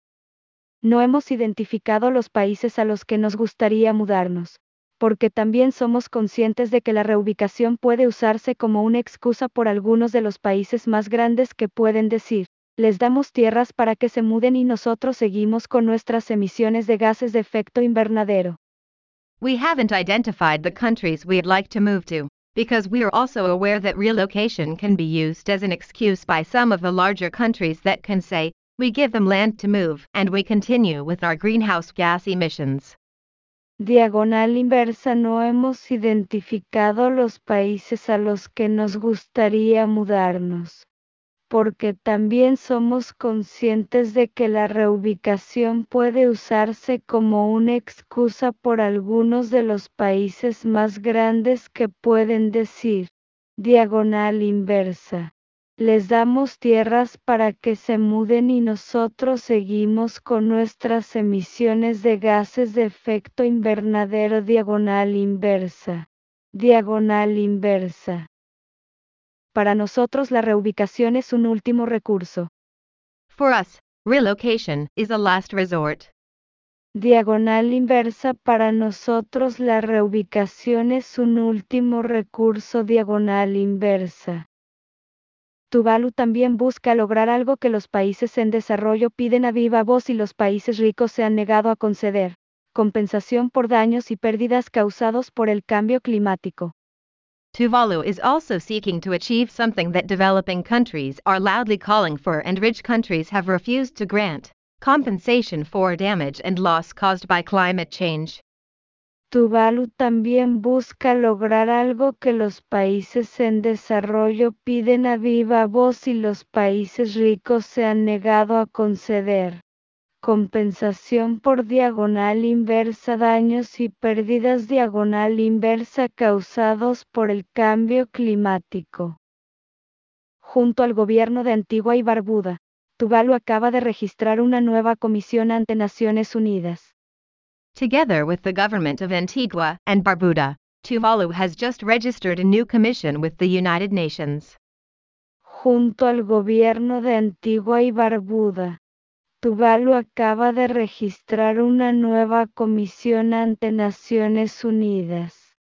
No hemos identificado los países a los que nos gustaría mudarnos, porque también somos conscientes de que la reubicación puede usarse como una excusa por algunos de los países más grandes que pueden decir, les damos tierras para que se muden y nosotros seguimos con nuestras emisiones de gases de efecto invernadero. We haven't identified the countries we'd like to move to, because we are also aware that relocation can be used as an excuse by some of the larger countries that can say, we give them land to move and we continue with our greenhouse gas emissions. Diagonal inversa. No hemos identificado los países a los que nos gustaría mudarnos, porque también somos conscientes de que la reubicación puede usarse como una excusa por algunos de los países más grandes que pueden decir, diagonal inversa, les damos tierras para que se muden y nosotros seguimos con nuestras emisiones de gases de efecto invernadero. Diagonal inversa. Diagonal inversa. Para nosotros la reubicación es un último recurso. For us, relocation is a last resort. Diagonal inversa. Para nosotros la reubicación es un último recurso. Diagonal inversa. Tuvalu también busca lograr algo que los países en desarrollo piden a viva voz y los países ricos se han negado a conceder: compensación por daños y pérdidas causados por el cambio climático. Tuvalu is also seeking to achieve something that developing countries are loudly calling for and rich countries have refused to grant: compensation for damage and loss caused by climate change. Tuvalu también busca lograr algo que los países en desarrollo piden a viva voz y los países ricos se han negado a conceder: compensación por diagonal inversa daños y pérdidas diagonal inversa causados por el cambio climático. Junto al gobierno de Antigua y Barbuda, Tuvalu acaba de registrar una nueva comisión ante Naciones Unidas. Together with the government of Antigua and Barbuda, Tuvalu has just registered a new commission with the United Nations. Junto al gobierno de Antigua y Barbuda, Tuvalu acaba de registrar una nueva comisión ante Naciones Unidas.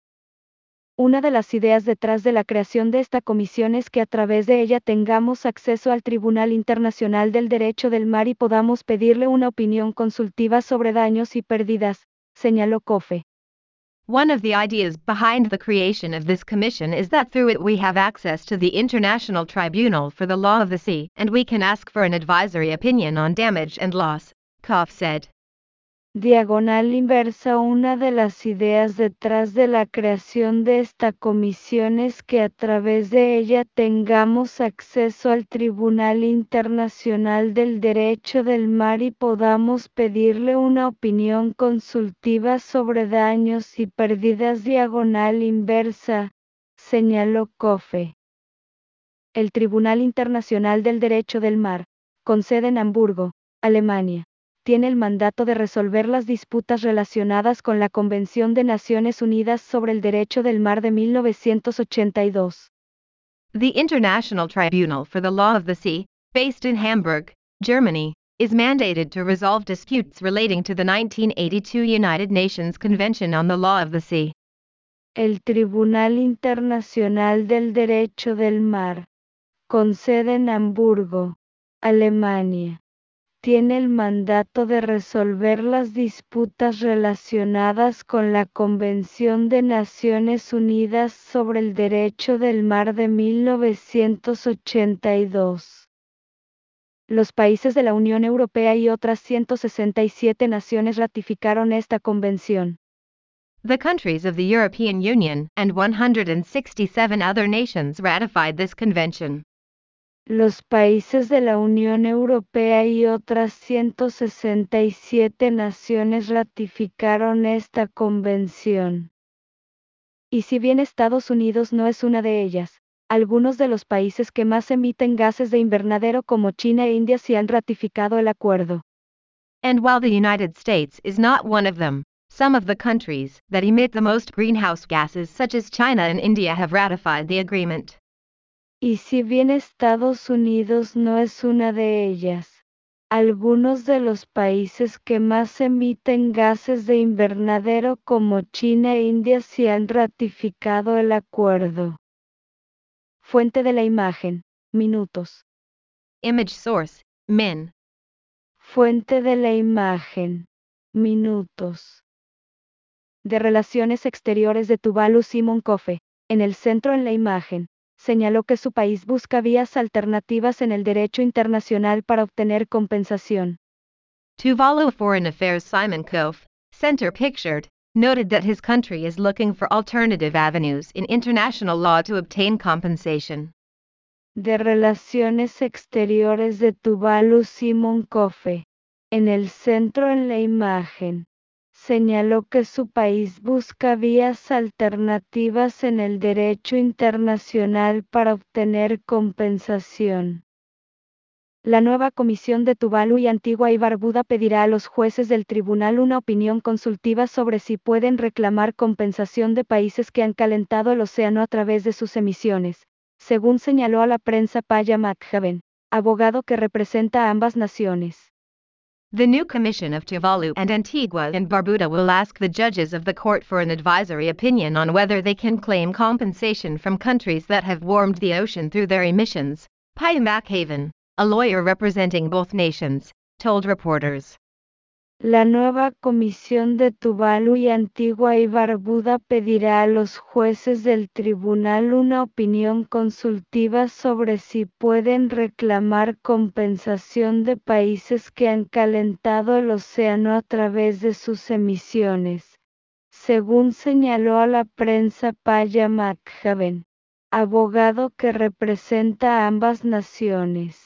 Una de las ideas detrás de la creación de esta comisión es que a través de ella tengamos acceso al Tribunal Internacional del Derecho del Mar y podamos pedirle una opinión consultiva sobre daños y pérdidas, señaló Kofe. One of the ideas behind the creation of this commission is that through it we have access to the International Tribunal for the Law of the Sea, and we can ask for an advisory opinion on damage and loss, Kof said. Diagonal inversa. Una de las ideas detrás de la creación de esta comisión es que a través de ella tengamos acceso al Tribunal Internacional del Derecho del Mar y podamos pedirle una opinión consultiva sobre daños y pérdidas. Diagonal inversa, señaló Kofe. El Tribunal Internacional del Derecho del Mar, con sede en Hamburgo, Alemania, tiene el mandato de resolver las disputas relacionadas con la Convención de Naciones Unidas sobre el Derecho del Mar de 1982. The International Tribunal for the Law of the Sea, based in Hamburg, Germany, is mandated to resolve disputes relating to the 1982 United Nations Convention on the Law of the Sea. El Tribunal Internacional del Derecho del Mar, con sede en Hamburgo, Alemania, tiene el mandato de resolver las disputas relacionadas con la Convención de Naciones Unidas sobre el Derecho del Mar de 1982. Los países de la Unión Europea y otras 167 naciones ratificaron esta convención. The countries of the European Union and 167 other nations ratified this convention. Los países de la Unión Europea y otras 167 naciones ratificaron esta convención. Y si bien Estados Unidos no es una de ellas, algunos de los países que más emiten gases de invernadero como China e India sí han ratificado el acuerdo. And while the United States is not one of them, some of the countries that emit the most greenhouse gases such as China and India have ratified the agreement. Y si bien Estados Unidos no es una de ellas, algunos de los países que más emiten gases de invernadero como China e India sí han ratificado el acuerdo. Fuente de la imagen, minutos. Image source, Min. Fuente de la imagen, minutos. De Relaciones Exteriores de Tuvalu. Simon Kofe, en el centro en la imagen, señaló que su país busca vías alternativas en el derecho internacional para obtener compensación. Tuvalu Foreign Affairs Simon Kof, center pictured, noted that his country is looking for alternative avenues in international law to obtain compensation. De Relaciones Exteriores de Tuvalu. Simon Kofe, en el centro en la imagen, señaló que su país busca vías alternativas en el derecho internacional para obtener compensación. La nueva comisión de Tuvalu y Antigua y Barbuda pedirá a los jueces del tribunal una opinión consultiva sobre si pueden reclamar compensación de países que han calentado el océano a través de sus emisiones, según señaló a la prensa Paya Madhavan, abogado que representa a ambas naciones. The new commission of Tuvalu and Antigua and Barbuda will ask the judges of the court for an advisory opinion on whether they can claim compensation from countries that have warmed the ocean through their emissions, Pia McHaven, a lawyer representing both nations, told reporters. La nueva Comisión de Tuvalu y Antigua y Barbuda pedirá a los jueces del tribunal una opinión consultiva sobre si pueden reclamar compensación de países que han calentado el océano a través de sus emisiones, según señaló a la prensa Pia McHaven, abogado que representa a ambas naciones.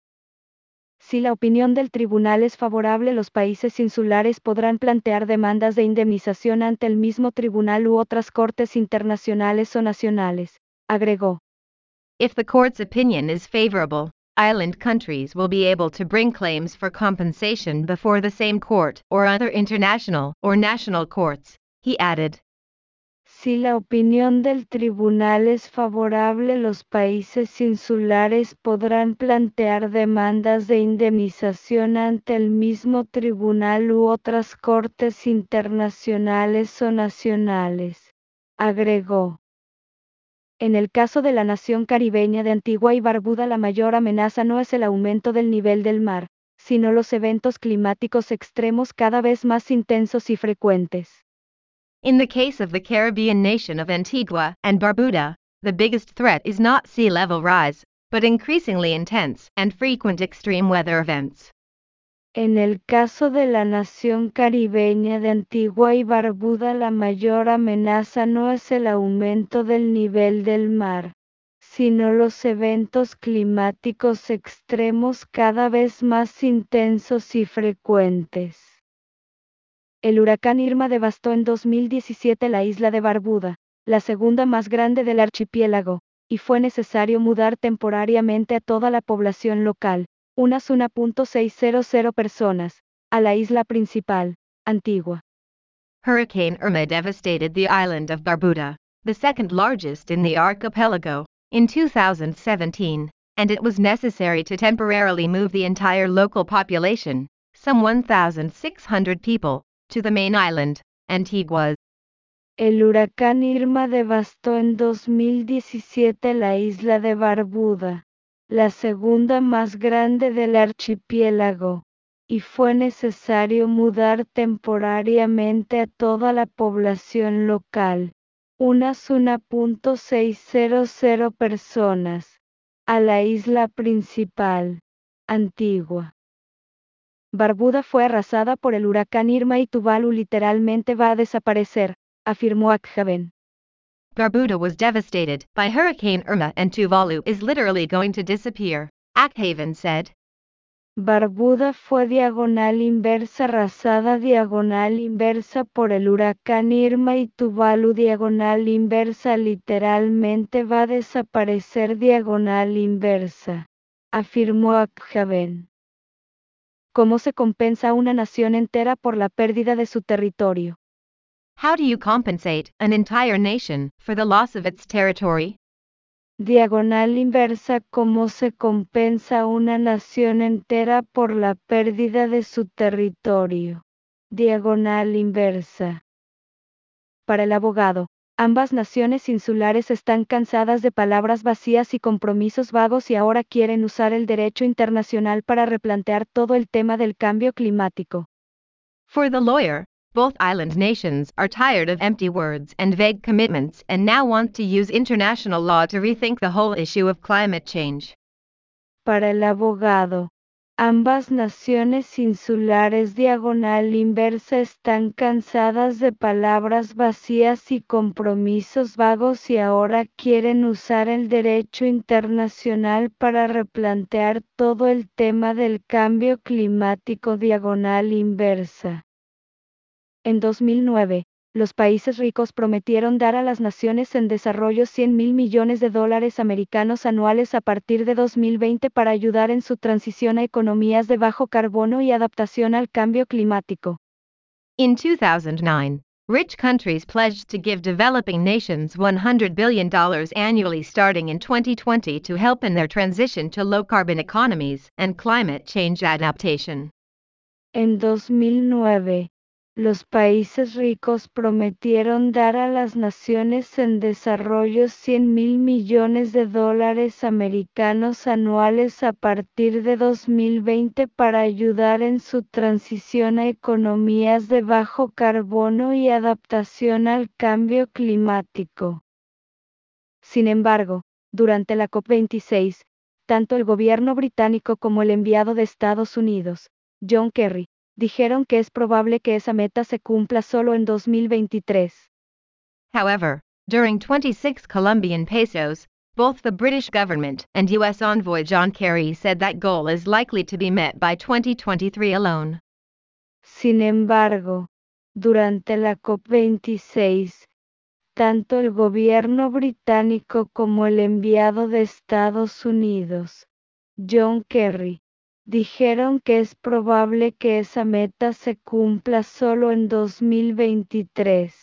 Si la opinión del tribunal es favorable, los países insulares podrán plantear demandas de indemnización ante el mismo tribunal u otras cortes internacionales o nacionales, agregó. If the court's opinion is favorable, island countries will be able to bring claims for compensation before the same court or other international or national courts, he added. Si la opinión del tribunal es favorable, los países insulares podrán plantear demandas de indemnización ante el mismo tribunal u otras cortes internacionales o nacionales, agregó. En el caso de la nación caribeña de Antigua y Barbuda, la mayor amenaza no es el aumento del nivel del mar, sino los eventos climáticos extremos cada vez más intensos y frecuentes. In the case of the Caribbean nation of Antigua and Barbuda, the biggest threat is not sea level rise, but increasingly intense and frequent extreme weather events. En el caso de la nación caribeña de Antigua y Barbuda, la mayor amenaza no es el aumento del nivel del mar, sino los eventos climáticos extremos cada vez más intensos y frecuentes. El huracán Irma devastó en 2017 la isla de Barbuda, la segunda más grande del archipiélago, y fue necesario mudar temporariamente a toda la población local, unas 1.600 personas, a la isla principal, Antigua. Hurricane Irma devastated the island of Barbuda, the second largest in the archipelago, in 2017, and it was necessary to temporarily move the entire local population, some 1,600 people, to the main island, Antigua. El huracán Irma devastó en 2017 la isla de Barbuda, la segunda más grande del archipiélago, y fue necesario mudar temporariamente a toda la población local, unas 1.600 personas, a la isla principal, Antigua. Barbuda fue arrasada por el huracán Irma y Tuvalu literalmente va a desaparecer, afirmó McHaven. Barbuda was devastated by Hurricane Irma and Tuvalu is literally going to disappear, McHaven said. Barbuda fue diagonal inversa arrasada diagonal inversa por el huracán Irma y Tuvalu diagonal inversa literalmente va a desaparecer diagonal inversa, afirmó McHaven. ¿Cómo se compensa a una nación entera por la pérdida de su territorio? How do you compensate an entire nation for the loss of its territory? Diagonal inversa. ¿Cómo se compensa a una nación entera por la pérdida de su territorio? Diagonal inversa. Para el abogado, ambas naciones insulares están cansadas de palabras vacías y compromisos vagos y ahora quieren usar el derecho internacional para replantear todo el tema del cambio climático. For the lawyer, both island nations are tired of empty words and vague commitments and now want to use international law to rethink the whole issue of climate change. Para el abogado, ambas naciones insulares diagonal inversa están cansadas de palabras vacías y compromisos vagos y ahora quieren usar el derecho internacional para replantear todo el tema del cambio climático diagonal inversa. En 2009, los países ricos prometieron dar a las naciones en desarrollo $100,000 millones americanos anuales a partir de 2020 para ayudar en su transición a economías de bajo carbono y adaptación al cambio climático. In 2009, rich countries pledged to give developing nations $100 billion annually starting in 2020 to help in their transition to low-carbon economies and climate change adaptation. En 2009, los países ricos prometieron dar a las naciones en desarrollo $100.000 millones americanos anuales a partir de 2020 para ayudar en su transición a economías de bajo carbono y adaptación al cambio climático. Sin embargo, durante la COP26, tanto el gobierno británico como el enviado de Estados Unidos, John Kerry, dijeron que es probable que esa meta se cumpla solo en 2023. However, during 26 Colombian pesos, both the British government and U.S. envoy John Kerry said that goal is likely to be met by 2023 alone. Sin embargo, durante la COP26, tanto el gobierno británico como el enviado de Estados Unidos, John Kerry, dijeron que es probable que esa meta se cumpla solo en 2023.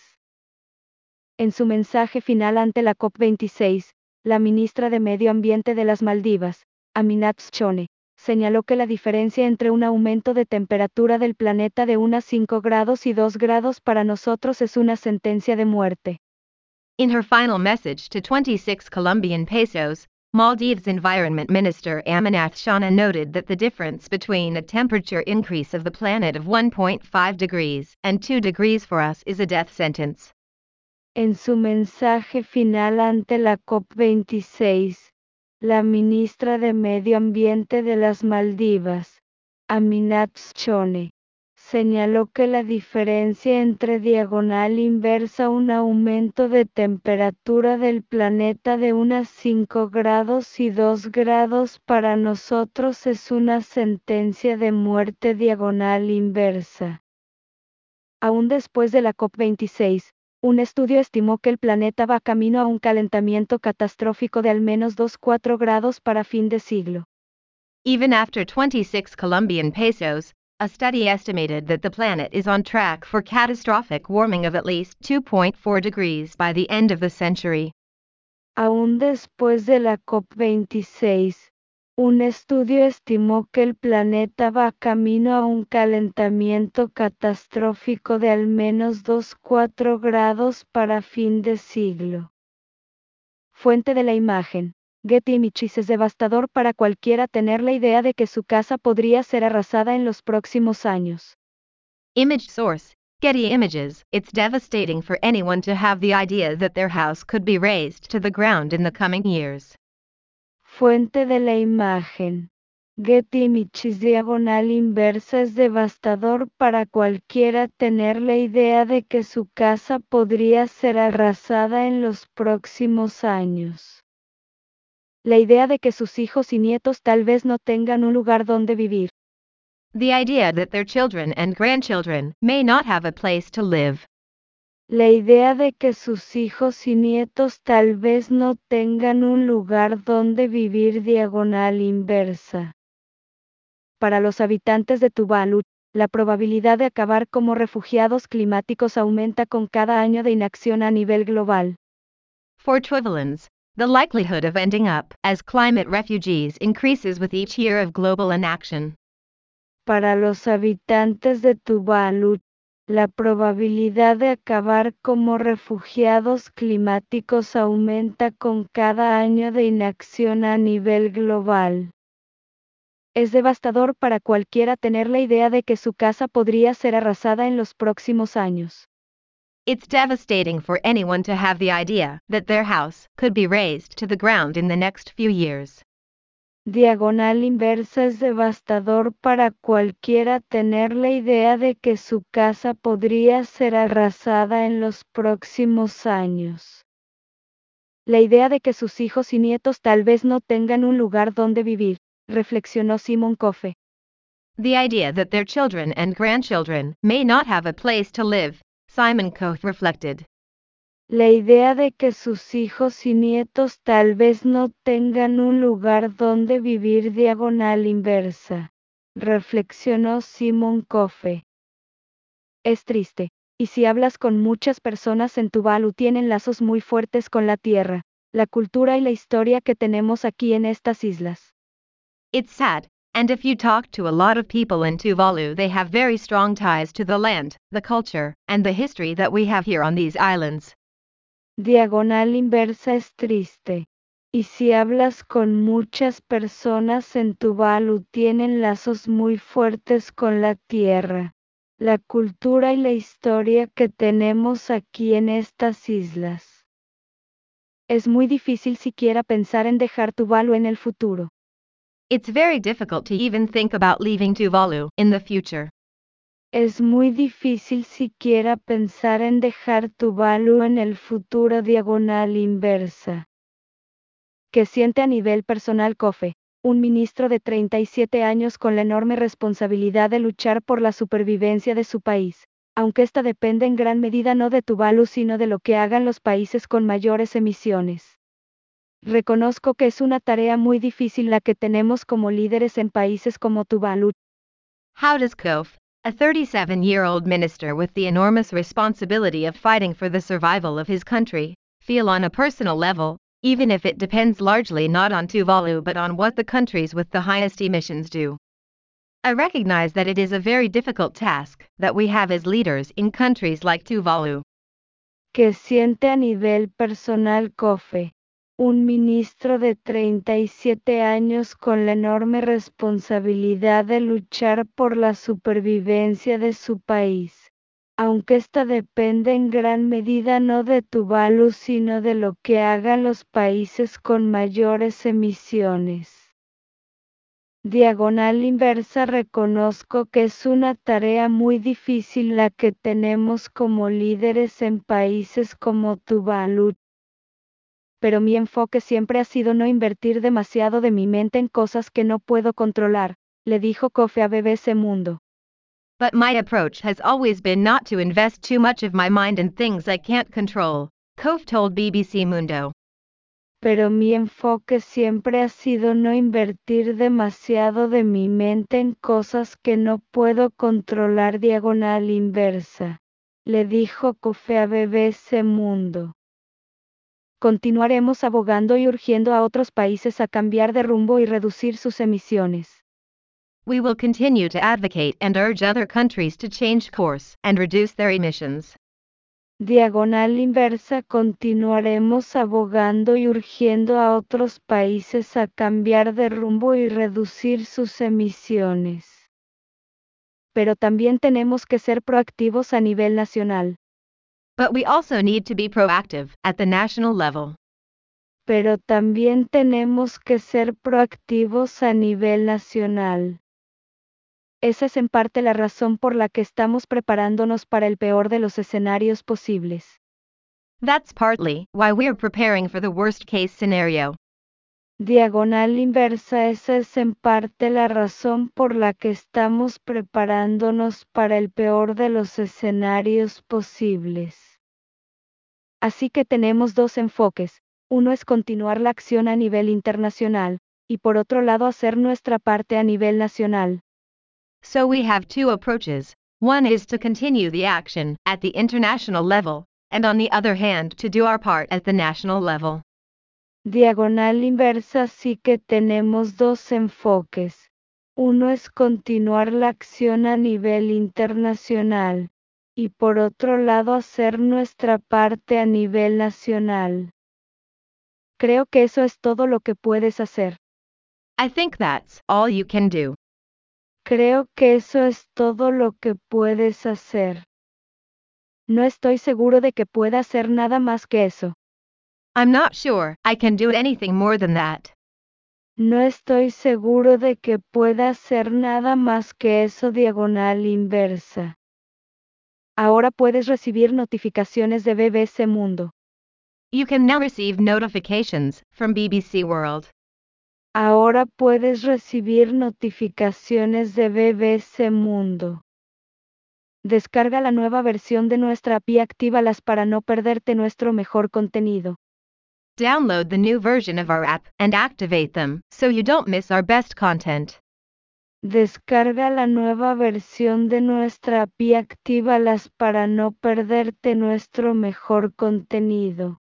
En su mensaje final ante la COP26, la ministra de Medio Ambiente de las Maldivas, Aminat Chone, señaló que la diferencia entre un aumento de temperatura del planeta de unos 5 grados y 2 grados para nosotros es una sentencia de muerte. In her final message to 26 Colombian pesos, Maldives Environment Minister Aminath Shana noted that the difference between a temperature increase of the planet of 1.5 degrees and 2 degrees for us is a death sentence. En su mensaje final ante la COP26, la ministra de Medio Ambiente de las Maldivas, Aminat Chone, señaló que la diferencia entre diagonal inversa un aumento de temperatura del planeta de unos 5 grados y 2 grados para nosotros es una sentencia de muerte diagonal inversa. Aún después de la COP26, un estudio estimó que el planeta va camino a un calentamiento catastrófico de al menos 2,4 grados para fin de siglo. Even after 26 Colombian pesos, a study estimated that the planet is on track for catastrophic warming of at least 2.4 degrees by the end of the century. Aún después de la COP26, un estudio estimó que el planeta va camino a un calentamiento catastrófico de al menos 2,4 grados para fin de siglo. Fuente de la imagen. Getty Images. Es devastador para cualquiera tener la idea de que su casa podría ser arrasada en los próximos años. Image source, Getty Images. It's devastating for anyone to have the idea that their house could be razed to the ground in the coming years. Fuente de la imagen. Getty Images diagonal inversa. Es devastador para cualquiera tener la idea de que su casa podría ser arrasada en los próximos años. La idea de que sus hijos y nietos tal vez no tengan un lugar donde vivir. The idea that their children and grandchildren may not have a place to live. La idea de que sus hijos y nietos tal vez no tengan un lugar donde vivir diagonal inversa. Para los habitantes de Tuvalu, la probabilidad de acabar como refugiados climáticos aumenta con cada año de inacción a nivel global. For Tuvalans, the likelihood of ending up as climate refugees increases with each year of global inaction. Para los habitantes de Tuvalu, la probabilidad de acabar como refugiados climáticos aumenta con cada año de inacción a nivel global. Es devastador para cualquiera tener la idea de que su casa podría ser arrasada en los próximos años. It's devastating for anyone to have the idea that their house could be razed to the ground in the next few years. Diagonal inversa. Es devastador para cualquiera tener la idea de que su casa podría ser arrasada en los próximos años. La idea de que sus hijos y nietos tal vez no tengan un lugar donde vivir, reflexionó Simon Cofe. The idea that their children and grandchildren may not have a place to live, Simon Cofe reflected. La idea de que sus hijos y nietos tal vez no tengan un lugar donde vivir diagonal inversa, reflexionó Simon Cofe. Es triste, y si hablas con muchas personas en Tuvalu tienen lazos muy fuertes con la tierra, la cultura y la historia que tenemos aquí en estas islas. It's sad, And if you talk to a lot of people in Tuvalu, they have very strong ties to the land, the culture, and the history that we have here on these islands. Diagonal inversa es triste. Y si hablas con muchas personas en Tuvalu, tienen lazos muy fuertes con la tierra, la cultura y la historia que tenemos aquí en estas islas. Es muy difícil siquiera pensar en dejar Tuvalu en el futuro. It's very difficult to even think about leaving Tuvalu in the future. Es muy difícil siquiera pensar en dejar Tuvalu en el futuro. Diagonal inversa. ¿Qué siente a nivel personal Kofe, un ministro de 37 años con la enorme responsabilidad de luchar por la supervivencia de su país, aunque esta depende en gran medida no de Tuvalu sino de lo que hagan los países con mayores emisiones? Reconozco que es una tarea muy difícil la que tenemos como líderes en países como Tuvalu. How does Kof, a 37-year-old minister with the enormous responsibility of fighting for the survival of his country, feel on a personal level, even if it depends largely not on Tuvalu but on what the countries with the highest emissions do? I recognize that it is a very difficult task that we have as leaders in countries like Tuvalu. ¿Qué siente a nivel personal Kofe, un ministro de 37 años con la enorme responsabilidad de luchar por la supervivencia de su país, aunque esta depende en gran medida no de Tuvalu sino de lo que hagan los países con mayores emisiones? Diagonal inversa. Reconozco que es una tarea muy difícil la que tenemos como líderes en países como Tuvalu. Pero mi enfoque siempre ha sido no invertir demasiado de mi mente en cosas que no puedo controlar, le dijo Kofe a BBC Mundo. But my approach has always been not to invest too much of my mind in things I can't control, Kof told BBC Mundo. Pero mi enfoque siempre ha sido no invertir demasiado de mi mente en cosas que no puedo controlar. Diagonal inversa, le dijo Kofe a BBC Mundo. Continuaremos abogando y urgiendo a otros países a cambiar de rumbo y reducir sus emisiones. We will continue to advocate and urge other countries to change course and reduce their emissions. Diagonal inversa. Continuaremos abogando y urgiendo a otros países a cambiar de rumbo y reducir sus emisiones. Pero también tenemos que ser proactivos a nivel nacional. But we also need to be proactive at the national level. Pero también tenemos que ser proactivos a nivel nacional. Esa es en parte la razón por la que estamos preparándonos para el peor de los escenarios posibles. That's partly why we're preparing for the worst case scenario. Diagonal inversa. Esa es en parte la razón por la que estamos preparándonos para el peor de los escenarios posibles. Así que tenemos dos enfoques. Uno es continuar la acción a nivel internacional, y por otro lado hacer nuestra parte a nivel nacional. So we have two approaches. One is to continue the action at the international level, and on the other hand to do our part at the national level. Diagonal inversa. Sí que tenemos dos enfoques. Uno es continuar la acción a nivel internacional, y por otro lado hacer nuestra parte a nivel nacional. Creo que eso es todo lo que puedes hacer. I think that's all you can do. Creo que eso es todo lo que puedes hacer. No estoy seguro de que pueda hacer nada más que eso. I'm not sure I can do anything more than that. No estoy seguro de que pueda hacer nada más que eso. Diagonal inversa. Ahora puedes recibir notificaciones de BBC Mundo. You can now receive notifications from BBC World. Ahora puedes recibir notificaciones de BBC Mundo. Descarga la nueva versión de nuestra app y actívalas para no perderte nuestro mejor contenido. Download the new version of our app and activate them so you don't miss our best content. Descarga la nueva versión de nuestra app y actívalas para no perderte nuestro mejor contenido.